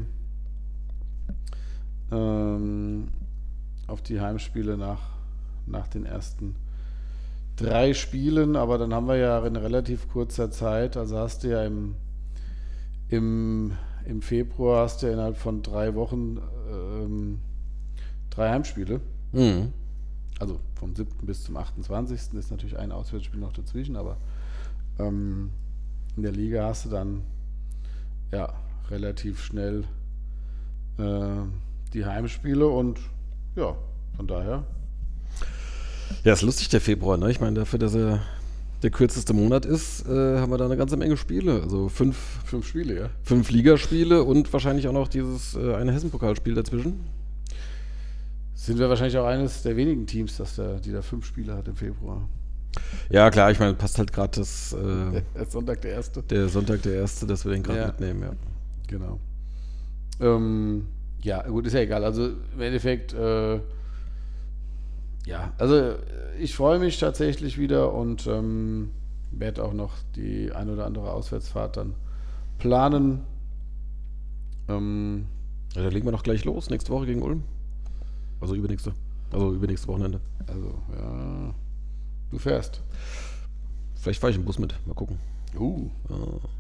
ähm, auf die Heimspiele nach, nach den ersten drei Spielen, aber dann haben wir ja in relativ kurzer Zeit, also hast du ja im, im, im Februar hast du ja innerhalb von drei Wochen ähm, drei Heimspiele. Mhm. Also vom siebten bis zum achtundzwanzigsten ist natürlich ein Auswärtsspiel noch dazwischen, aber ähm, in der Liga hast du dann ja relativ schnell äh, die Heimspiele und ja, von daher. Ja, ist lustig, der Februar, ne? Ich meine, dafür, dass er der kürzeste Monat ist, äh, haben wir da eine ganze Menge Spiele. Also fünf, Fünf Spiele, ja. fünf Ligaspiele und wahrscheinlich auch noch dieses äh, eine Hessen-Pokalspiel dazwischen. Sind wir wahrscheinlich auch eines der wenigen Teams, das da, die da fünf Spiele hat im Februar. Ja, klar, ich meine, passt halt gerade das äh, Der Sonntag der erste. der Sonntag der erste, dass wir den gerade Ja. mitnehmen, ja. Genau. Ähm, ja, gut, ist ja egal. Also im Endeffekt, äh, ja, also ich freue mich tatsächlich wieder und ähm, werde auch noch die ein oder andere Auswärtsfahrt dann planen. Ähm, Ja, dann legen wir doch gleich los, nächste Woche gegen Ulm. Also übernächste. Also übernächste Wochenende. also, ja, du fährst. Vielleicht fahre ich im Bus mit, mal gucken. Uh, Ja.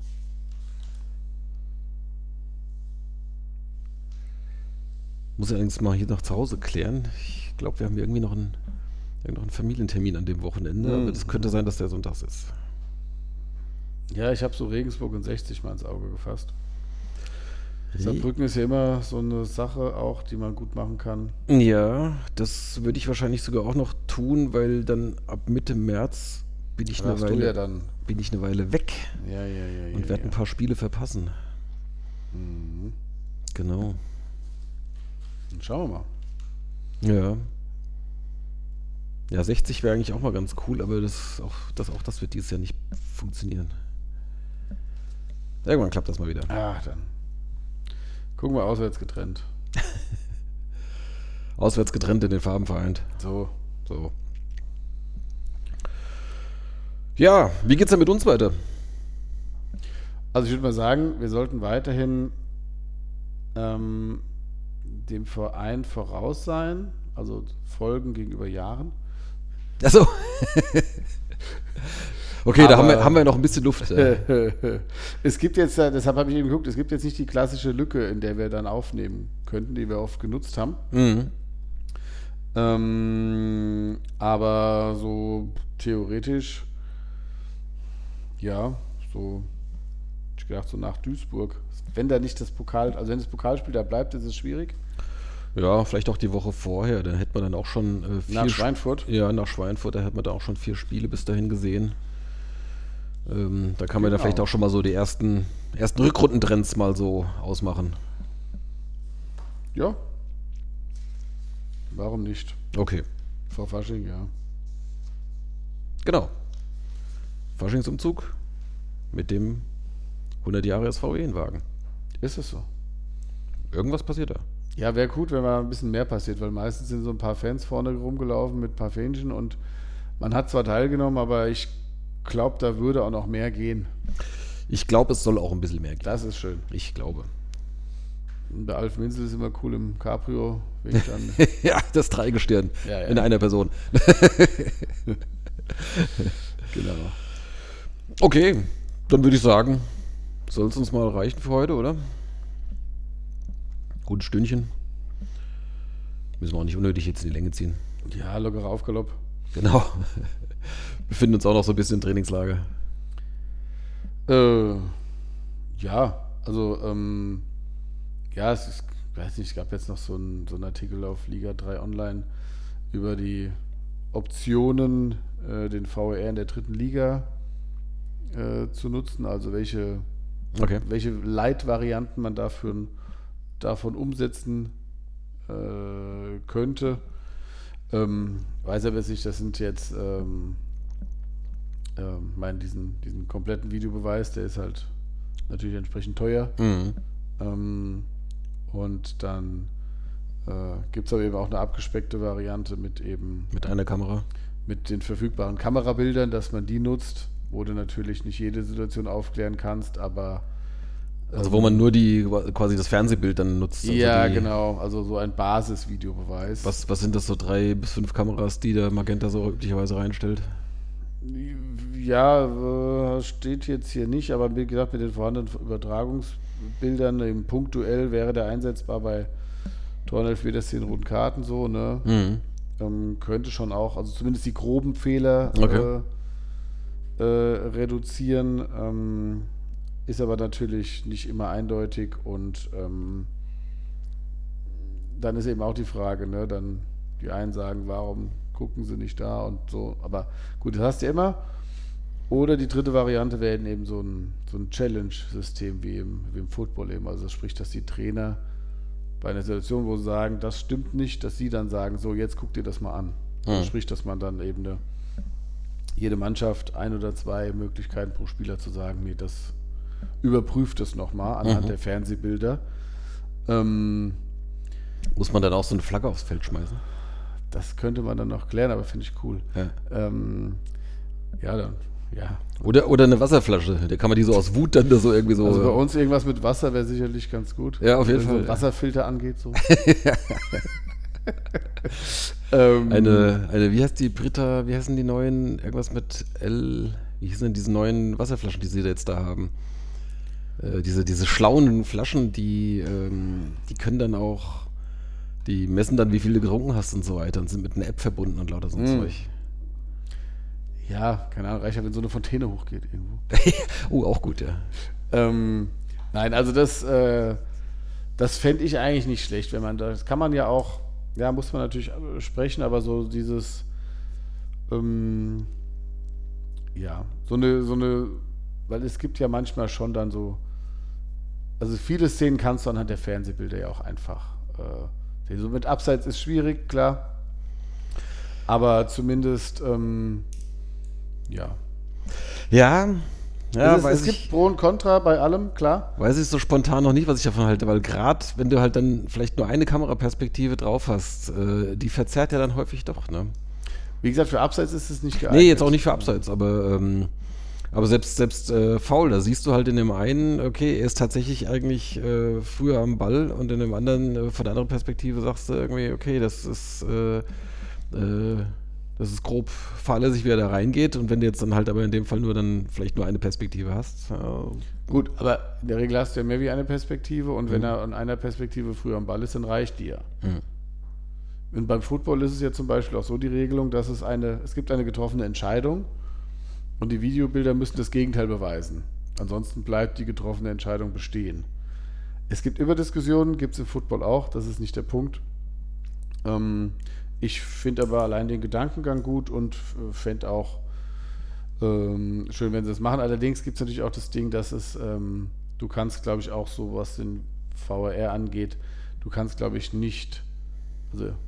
Muss ich allerdings mal hier noch zu Hause klären. Ich glaube, wir haben irgendwie noch einen, noch einen Familientermin an dem Wochenende. Mhm. Aber das könnte sein, dass der sonntags ist. ja, ich habe so Regensburg und sechzig mal ins Auge gefasst. Re- Saarbrücken ist ja immer so eine Sache auch, die man gut machen kann. Ja, das würde ich wahrscheinlich sogar auch noch tun, weil dann ab Mitte März bin ich, Da eine hast du Weile, ja dann. bin ich eine Weile weg Ja, ja, ja. und ja, werde ja. ein paar Spiele verpassen. Mhm. Genau. Dann schauen wir mal. Ja. Ja, sechzig wäre eigentlich auch mal ganz cool, aber das auch, das auch das wird dieses Jahr nicht funktionieren. Irgendwann klappt das mal wieder. Ah, dann. Gucken wir auswärts getrennt. Auswärts getrennt, in den Farben vereint. So. So. Ja, wie geht's denn mit uns weiter? Also ich würde mal sagen, wir sollten weiterhin ähm, dem Verein voraus sein, also folgen gegenüber Jahren. Achso. Okay, da Aber- haben wir, haben wir noch ein bisschen Luft. äh. Es gibt jetzt, äh, deshalb habe ich eben geguckt, es gibt jetzt nicht die klassische Lücke, in der wir dann aufnehmen könnten, die wir oft genutzt haben. Mhm. Ähm, aber so theoretisch, ja, so, ich gedacht, so nach Duisburg. Wenn da nicht das Pokal, also wenn das Pokalspiel da bleibt, ist es schwierig. Ja, vielleicht auch die Woche vorher. Dann hätte man dann auch schon äh, vier Nach Sp- Schweinfurt. Ja, nach Schweinfurt, da hat man da auch schon vier Spiele bis dahin gesehen. Ähm, da kann man Genau. da vielleicht auch schon mal so die ersten, ersten Rückrundentrends mal so ausmachen. Ja. warum nicht? Okay, Vor Fasching, ja. genau. Faschingsumzug mit dem hundert Jahre S V W-Wagen. Ist es so? Irgendwas passiert da. Ja, wäre gut, wenn mal ein bisschen mehr passiert, weil meistens sind so ein paar Fans vorne rumgelaufen mit ein paar Fähnchen und man hat zwar teilgenommen, aber ich glaube, da würde auch noch mehr gehen. Ich glaube, es soll auch ein bisschen mehr gehen. Das ist schön. Ich glaube. Und der Alf Minzel ist immer cool im Cabrio. Wegen dann Ja, das Dreigestirn Ja, ja. in einer Person. genau. Okay, dann würde ich sagen, soll es uns mal reichen für heute, oder? Gutes Stündchen. Müssen wir auch nicht unnötig jetzt in die Länge ziehen. Ja, lockerer Aufgalopp. Genau. Wir befinden uns auch noch so ein bisschen im Trainingslager. Äh, ja, also, ähm, ja, es ist, ich weiß nicht, es gab jetzt noch so einen so einen Artikel auf Liga drei Online über die Optionen, äh, den V R in der dritten Liga äh, zu nutzen, also welche, Okay. welche Light-Varianten man dafür, davon umsetzen äh, könnte. Ähm, weiß aber nicht, das sind jetzt, ähm, ähm, mein, diesen, diesen kompletten Videobeweis, der ist halt natürlich entsprechend teuer. Mhm. Ähm, und dann äh, gibt es aber eben auch eine abgespeckte Variante mit eben Mit einer Kamera. mit den verfügbaren Kamerabildern, dass man die nutzt, wo du natürlich nicht jede Situation aufklären kannst, aber Also wo man nur die quasi das Fernsehbild dann nutzt. Also ja, die, genau, also so ein Basis-Videobeweis. Was, was sind das so drei bis fünf Kameras, die der Magenta so üblicherweise reinstellt? Ja, äh, steht jetzt hier nicht, aber wie gesagt, mit den vorhandenen Übertragungsbildern im Punktduell wäre der einsetzbar bei Toren, Elfmeter, zehn roten Karten so, ne? Mhm. Ähm, könnte schon auch, also zumindest die groben Fehler Okay. äh, äh, reduzieren, ähm, ist aber natürlich nicht immer eindeutig und ähm, dann ist eben auch die Frage, ne, dann die einen sagen, warum gucken sie nicht da und so, aber gut, das hast du ja immer. Oder die dritte Variante wäre eben so ein, so ein Challenge-System wie im, wie im Football eben, also sprich, dass die Trainer bei einer Situation, wo sie sagen, das stimmt nicht, dass sie dann sagen, so, jetzt guck dir das mal an. Also Mhm. sprich, dass man dann eben eine, jede Mannschaft ein oder zwei Möglichkeiten pro Spieler zu sagen, nee, das überprüft es nochmal anhand Mhm. der Fernsehbilder. Ähm, Muss man dann auch so eine Flagge aufs Feld schmeißen? das könnte man dann noch klären, aber finde ich cool. Ja. Ähm, ja, dann, ja. Oder, oder eine Wasserflasche. Da kann man die so aus Wut dann da so irgendwie so. Also bei uns irgendwas mit Wasser wäre sicherlich ganz gut. Ja, auf jeden Wenn Fall, so ja. Wasserfilter angeht, so. ähm, Eine, eine, wie heißt die Britta, wie heißen die neuen, irgendwas mit L, wie hießen denn diese neuen Wasserflaschen, die sie jetzt da haben? Äh, diese, diese schlauen Flaschen, die, ähm, die können dann auch, die messen dann, wie viel du getrunken hast und so weiter und sind mit einer App verbunden und lauter so ein Mm. Zeug. ja, keine Ahnung, reicht ja, wenn so eine Fontäne hochgeht irgendwo. Oh, auch gut, ja. Ähm, nein, also das, äh, das fände ich eigentlich nicht schlecht, wenn man das kann man ja auch, ja, muss man natürlich äh, sprechen, aber so dieses, ähm, ja, so eine, so eine, weil es gibt ja manchmal schon dann so, also viele Szenen kannst du anhand der Fernsehbilder ja auch einfach äh, sehen. So mit Abseits ist schwierig, klar, aber zumindest, ähm, ja. Ja, ja, es, ist, weiß es ich. gibt Pro und Contra bei allem, klar. Weiß ich so spontan noch nicht, was ich davon halte, weil gerade wenn du halt dann vielleicht nur eine Kameraperspektive drauf hast, äh, die verzerrt ja dann häufig doch, ne? Wie gesagt, für Abseits ist es nicht geeignet. Nee, jetzt auch nicht für Abseits, aber, ähm, aber selbst, selbst äh, Foul, da siehst du halt in dem einen, okay, er ist tatsächlich eigentlich äh, früher am Ball und in dem anderen, äh, von der anderen Perspektive sagst du irgendwie, okay, das ist, äh, äh, das ist grob fahrlässig, wie er da reingeht und wenn du jetzt dann halt aber in dem Fall nur dann vielleicht nur eine Perspektive hast, ja, Gut, aber in der Regel hast du ja mehr wie eine Perspektive und Mhm. wenn er an einer Perspektive früher am Ball ist, dann reicht die ja. Mhm. Und beim Football ist es ja zum Beispiel auch so die Regelung, dass es eine, es gibt eine getroffene Entscheidung und die Videobilder müssen das Gegenteil beweisen. Ansonsten bleibt die getroffene Entscheidung bestehen. Es gibt immer Diskussionen, gibt es im Football auch, das ist nicht der Punkt. Ähm, ich finde aber allein den Gedankengang gut und fände auch ähm, schön, wenn sie das machen. Allerdings gibt es natürlich auch das Ding, dass es, ähm, du kannst, glaube ich, auch so, was den V R angeht, du kannst, glaube ich, nicht, also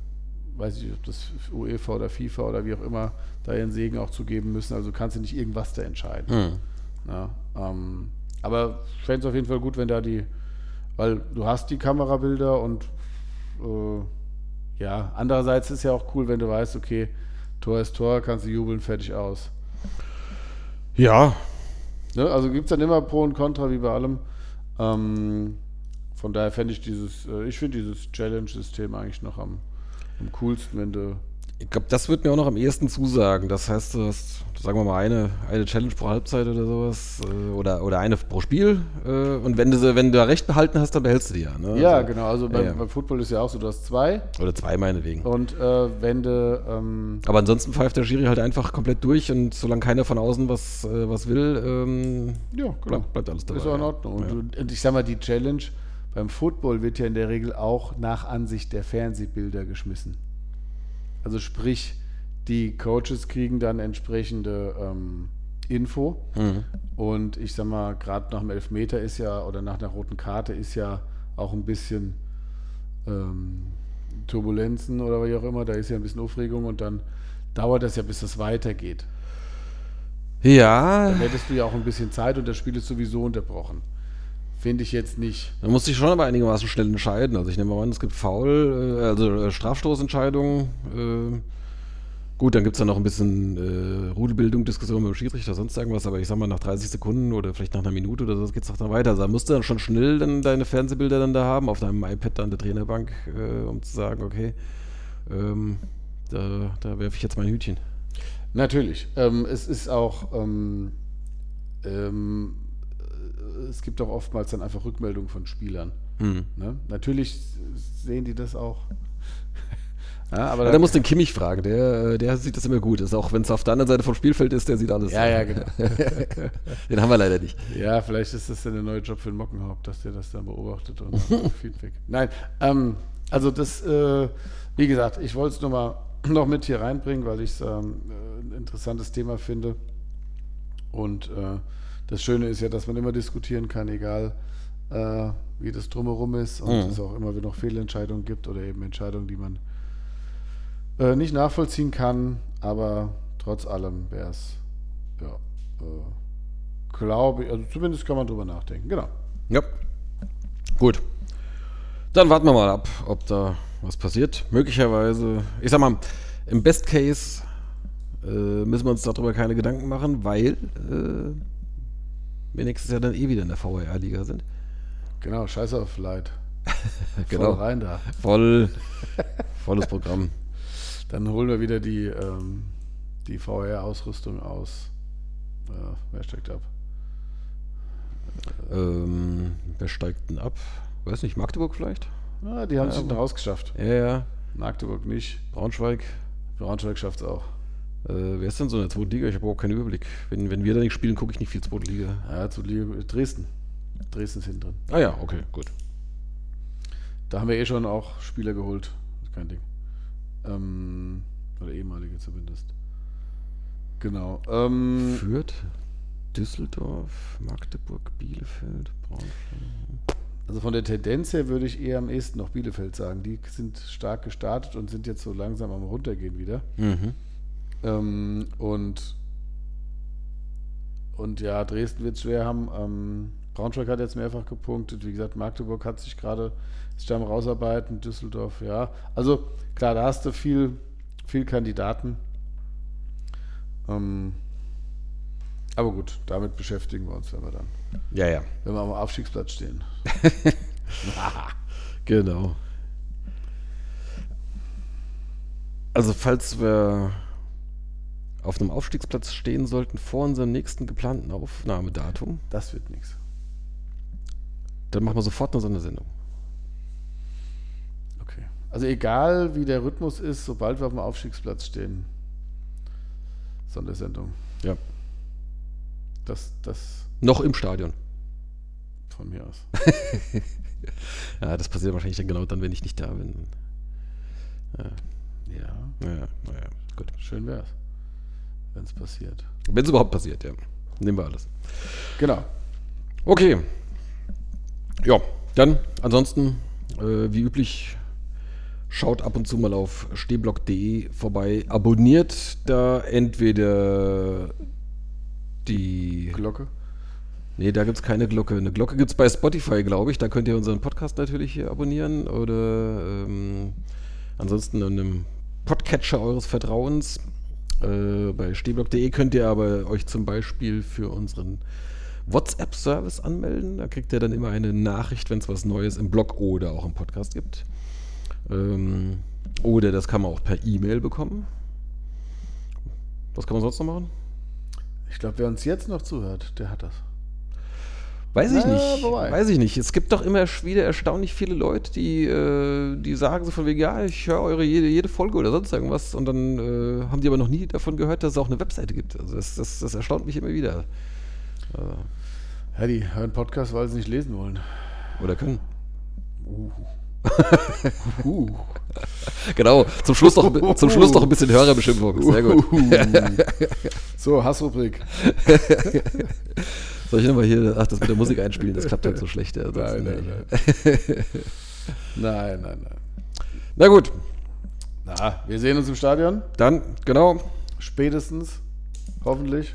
weiß ich, ob das UEFA oder FIFA oder wie auch immer, da ihren Segen auch zugeben müssen. Also kannst du nicht irgendwas da entscheiden. Mhm. Ja, ähm, aber ich fände es auf jeden Fall gut, wenn da die, weil du hast die Kamerabilder und äh, ja, andererseits ist ja auch cool, wenn du weißt, okay, Tor ist Tor, kannst du jubeln, fertig aus. Ja. Ne? Also gibt es dann immer Pro und Contra, wie bei allem. Ähm, von daher fände ich dieses, äh, ich finde dieses Challenge-System eigentlich noch am, am coolsten, wenn du. Ich glaube, das wird mir auch noch am ehesten zusagen. Das heißt, du hast, sagen wir mal, eine, eine Challenge pro Halbzeit oder sowas. Äh, oder, oder eine pro Spiel. Äh, und wenn du, sie, wenn du da recht behalten hast, dann behältst du die ja. Ne? Ja, also, genau. Also beim, ja, ja. beim Football ist ja auch so, du hast zwei. Oder zwei meinetwegen. Und äh, wenn du. Ähm, Aber ansonsten pfeift der Schiri halt einfach komplett durch und solange keiner von außen was, äh, was will, ähm, ja, genau. bleibt, bleibt alles dabei. Ist auch in Ordnung. Und, Ja. du, und ich sag mal, die Challenge beim Football wird ja in der Regel auch nach Ansicht der Fernsehbilder geschmissen. Also sprich, die Coaches kriegen dann entsprechende ähm, Info. Mhm. Und ich sag mal, gerade nach dem Elfmeter ist ja, oder nach einer roten Karte ist ja auch ein bisschen ähm, Turbulenzen oder wie auch immer, da ist ja ein bisschen Aufregung und dann dauert das ja, bis das weitergeht. Ja, Dann hättest du ja auch ein bisschen Zeit und das Spiel ist sowieso unterbrochen. Finde ich jetzt nicht. da musste ich schon aber einigermaßen schnell entscheiden. Also ich nehme mal an, es gibt Foul, äh, also äh, Strafstoßentscheidungen. Äh, gut, dann gibt es dann noch ein bisschen äh, Rudelbildung, Diskussion mit dem Schiedsrichter, sonst irgendwas. Aber ich sag mal, nach dreißig Sekunden oder vielleicht nach einer Minute oder so geht es doch dann weiter. Also da musst du dann schon schnell dann deine Fernsehbilder dann da haben, auf deinem iPad da an der Trainerbank, äh, um zu sagen, okay, ähm, da, da werfe ich jetzt mein Hütchen. Natürlich. Ähm, es ist auch, ähm, ähm, es gibt auch oftmals dann einfach Rückmeldungen von Spielern. Mhm. Ne? Natürlich sehen die das auch. ja, aber Ja, da musst du den Kimmich fragen, der, der sieht das immer gut. Ist auch wenn es auf der anderen Seite vom Spielfeld ist, der sieht alles. Ja, ja, genau. Den haben wir leider nicht. Ja, vielleicht ist das dann der neue Job für den Mockenhaupt, dass der das dann beobachtet und dann Feedback. Nein, ähm, also das, äh, wie gesagt, ich wollte es nur mal noch mit hier reinbringen, weil ich es ähm, ein interessantes Thema finde. Und äh, das Schöne ist ja, dass man immer diskutieren kann, egal äh, wie das drumherum ist und Mhm. es auch immer wieder noch Fehlentscheidungen gibt oder eben Entscheidungen, die man äh, nicht nachvollziehen kann, aber trotz allem wäre es, ja, äh, glaube ich, also zumindest kann man drüber nachdenken, genau. Ja. Gut. Dann warten wir mal ab, ob da was passiert. Möglicherweise, ich sag mal, im Best Case äh, müssen wir uns darüber keine Gedanken machen, weil äh, wir nächstes Jahr dann eh wieder in der V R Liga sind. Genau, scheiß auf Leid. Genau. Voll rein da. Voll, volles Programm. Dann holen wir wieder die, ähm, die V R-Ausrüstung aus. Äh, wer steigt ab? Ähm, wer steigt denn ab? Weiß nicht, Magdeburg vielleicht? Ah, die haben Ja, es hinten aber- rausgeschafft. Ja, ja. Magdeburg nicht. Braunschweig. Braunschweig schafft es auch. Äh, wer ist denn so in der zweiten Liga? Ich habe überhaupt keinen Überblick. Wenn, wenn wir da nicht spielen, gucke ich nicht viel zweite Liga. Ja, zu Liga- Dresden. Dresden ist hinten drin. Ah ja, okay, gut. Da haben wir eh schon auch Spieler geholt. Ist kein Ding. Ähm, oder ehemalige zumindest. Genau. Ähm, Fürth, Düsseldorf, Magdeburg, Bielefeld, Braunschweig. also von der Tendenz her würde ich eher am ehesten noch Bielefeld sagen. Die sind stark gestartet und sind jetzt so langsam am Runtergehen wieder. Mhm. Ähm, und, und ja, Dresden wird es schwer haben. Ähm, Braunschweig hat jetzt mehrfach gepunktet. Wie gesagt, Magdeburg hat sich gerade ist am rausarbeiten. Düsseldorf, ja. Also klar, da hast du viel, viel Kandidaten. Ähm, aber gut, damit beschäftigen wir uns, wenn wir dann, Ja, ja. wenn wir am Aufstiegsplatz stehen. Genau. Also falls wir auf einem Aufstiegsplatz stehen sollten vor unserem nächsten geplanten Aufnahmedatum, Das wird nichts. dann machen wir sofort eine Sondersendung. Okay. Also egal wie der Rhythmus ist, sobald wir auf dem Aufstiegsplatz stehen, Sondersendung. Ja. Das, das Noch im Stadion. von mir aus. Ja, das passiert wahrscheinlich dann genau dann, wenn ich nicht da bin. Ja, Ja, naja, naja, gut. schön wär's, wenn es passiert. Wenn es überhaupt passiert, ja. Nehmen wir alles. Genau. Okay. Ja, dann ansonsten, äh, wie üblich, Schaut ab und zu mal auf stehblock punkt de vorbei. Abonniert da entweder die Glocke. Nee, da gibt es keine Glocke. Eine Glocke gibt es bei Spotify, glaube ich. Da könnt ihr unseren Podcast natürlich hier abonnieren. Oder ähm, ansonsten in einem Podcatcher eures Vertrauens. Äh, bei stehblock punkt de könnt ihr aber euch zum Beispiel für unseren WhatsApp-Service anmelden. Da kriegt ihr dann immer eine Nachricht, wenn es was Neues im Blog oder auch im Podcast gibt. Ähm, oder das kann man auch per E-Mail bekommen. Was kann man sonst noch machen? Ich glaube, wer uns jetzt noch zuhört, der hat das. Weiß ich Na, nicht. wobei. Weiß ich nicht. Es gibt doch immer wieder erstaunlich viele Leute, die, äh, die sagen so von wegen, ja, ich höre eure jede, jede Folge oder sonst irgendwas und dann äh, haben die aber noch nie davon gehört, dass es auch eine Webseite gibt. Also das, das, das erstaunt mich immer wieder. Ja, die hören Podcast, weil sie nicht lesen wollen. Oder können. Uh. uh. Genau, zum Schluss noch, zum Schluss noch ein bisschen Hörerbeschimpfung. Sehr gut. So, Hassrubrik. Soll ich nochmal hier, ach, das mit der Musik einspielen, das klappt halt so schlecht. Ja, nein, nein, nein. nein, nein, nein. Na gut. Na, wir sehen uns im Stadion. Dann, genau. Spätestens, hoffentlich.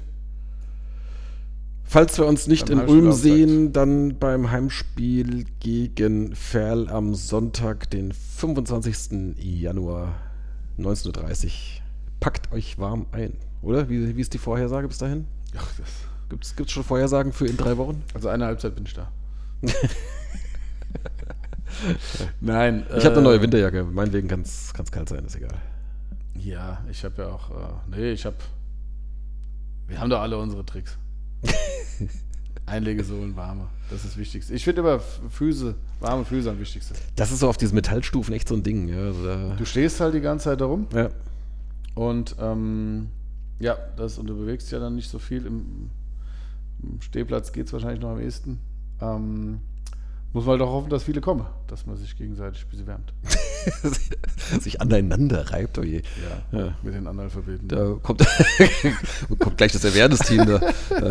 Falls wir uns nicht Beim in Ulm Heimspiel sehen, dann beim Heimspiel gegen Verl am Sonntag, den fünfundzwanzigsten Januar neunzehn Uhr dreißig. Packt euch warm ein, oder? Wie, wie ist die Vorhersage bis dahin? Ach, das. Gibt es schon Vorhersagen für in drei Wochen? Also eine Halbzeit bin ich da. Nein. Ich habe eine neue Winterjacke. Meinetwegen kann es kalt sein, ist egal. Ja, ich habe ja auch. Äh, nee, ich habe. Wir haben doch alle unsere Tricks. Einlegesohlen, warme. Das ist das Wichtigste. Ich finde immer Füße, warme Füße am wichtigsten. Das ist so auf diesen Metallstufen echt so ein Ding. Ja, also da Du stehst halt die ganze Zeit da rum. ja. Und ähm, ja, das, und du bewegst ja dann nicht so viel. Im, im Stehplatz geht es wahrscheinlich noch am ehesten. Ähm, muss man halt auch hoffen, dass viele kommen, dass man sich gegenseitig ein bisschen wärmt. Sich aneinander reibt, oh je. Ja, Ja. mit den Analphabeten. Da kommt, kommt gleich das Awareness-Team da.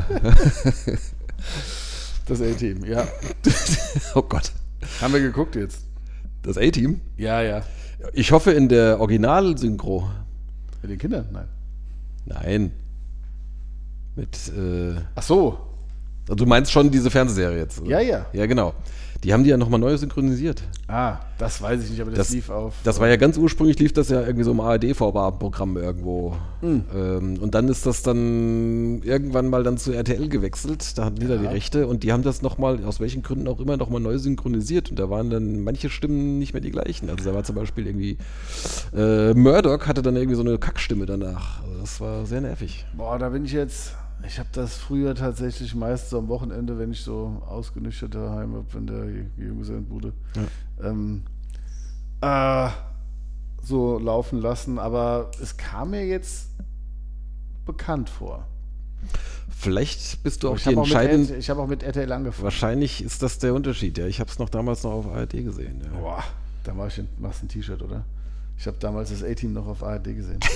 Das A-Team, ja. Oh Gott. Haben wir geguckt jetzt? Das A-Team? Ja, ja. Ich hoffe in der Original-Synchro. Mit den Kindern? Nein. Nein. Mit, äh, Ach so. also du meinst schon diese Fernsehserie jetzt? Oder? Ja, ja. Ja, genau. Die haben die ja nochmal neu synchronisiert. Ah, das weiß ich nicht, aber das, Das- lief auf. Das war ja ganz ursprünglich, lief das ja irgendwie so im A R D-Vorabendprogramm irgendwo. Mhm. Ähm, und dann ist das dann irgendwann mal dann zu R T L gewechselt. Da hatten die da die Ja. Rechte und die haben das nochmal, aus welchen Gründen auch immer, nochmal neu synchronisiert. Und da waren dann manche Stimmen nicht mehr die gleichen. Also da war zum Beispiel irgendwie äh, Murdoch hatte dann irgendwie so eine Kackstimme danach. Also das war sehr nervig. Boah, da bin ich jetzt. Ich habe das früher tatsächlich meistens am Wochenende, wenn ich so ausgenüchtert daheim habe, in der Junggesellenbude, Ja. ähm, äh, so laufen lassen. Aber es kam mir jetzt bekannt vor. Vielleicht bist du Aber auch ich die habe auch, mit entscheidende. R T- ich hab auch mit R T L angefangen. Wahrscheinlich ist das der Unterschied. Ja, ich habe es noch damals noch auf A R D gesehen. Ja. Boah, da mach ich ein, machst ein T-Shirt, oder? Ich habe damals das A-Team noch auf A R D gesehen.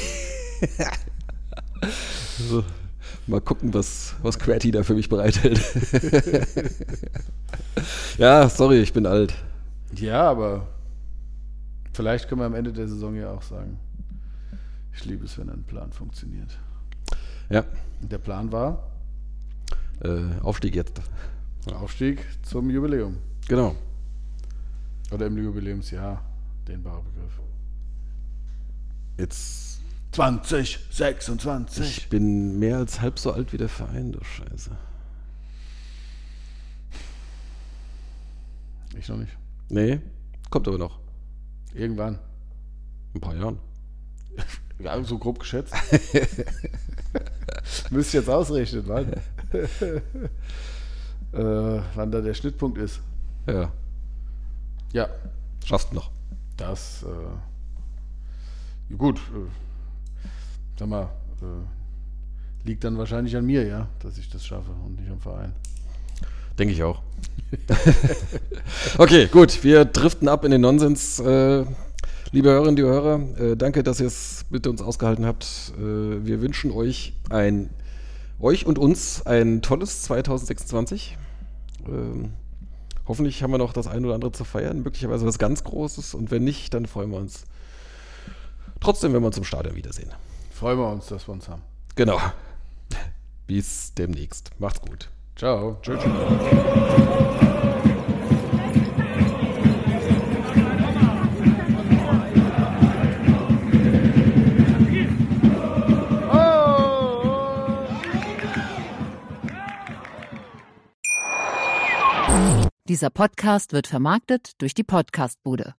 So, mal gucken, was, was Querty da für mich bereithält. Ja, sorry, ich bin alt. Ja, aber vielleicht können wir am Ende der Saison ja auch sagen, ich liebe es, wenn ein Plan funktioniert. Ja, Und der Plan war äh, Aufstieg jetzt. Aufstieg zum Jubiläum. Genau. Oder im Jubiläumsjahr, dehnbarer Begriff. Jetzt, zwanzig sechsundzwanzig. ich bin mehr als halb so alt wie der Verein, du Scheiße. Ich noch nicht. Nee, kommt aber noch. Irgendwann. Ein paar Jahren. Ja, so grob geschätzt. Müsst ihr jetzt ausrechnen, wann? äh, wann da der Schnittpunkt ist. Ja, Ja, schaffst noch. das, äh, gut, äh, sag mal, äh, liegt dann wahrscheinlich an mir, ja, dass ich das schaffe und nicht am Verein. Denke ich auch. Okay, gut, wir driften ab in den Nonsens. Äh, liebe Hörerinnen, liebe Hörer, äh, danke, dass ihr es mit uns ausgehalten habt. Äh, wir wünschen euch ein, euch und uns ein tolles zwanzig sechsundzwanzig. Ähm, Hoffentlich haben wir noch das ein oder andere zu feiern, möglicherweise was ganz Großes. Und wenn nicht, dann freuen wir uns trotzdem, wenn wir uns im Stadion wiedersehen. Freuen wir uns, dass wir uns haben. Genau. Bis demnächst. Macht's gut. Ciao. Tschüss. Tschüss. Dieser Podcast wird vermarktet durch die Podcastbude.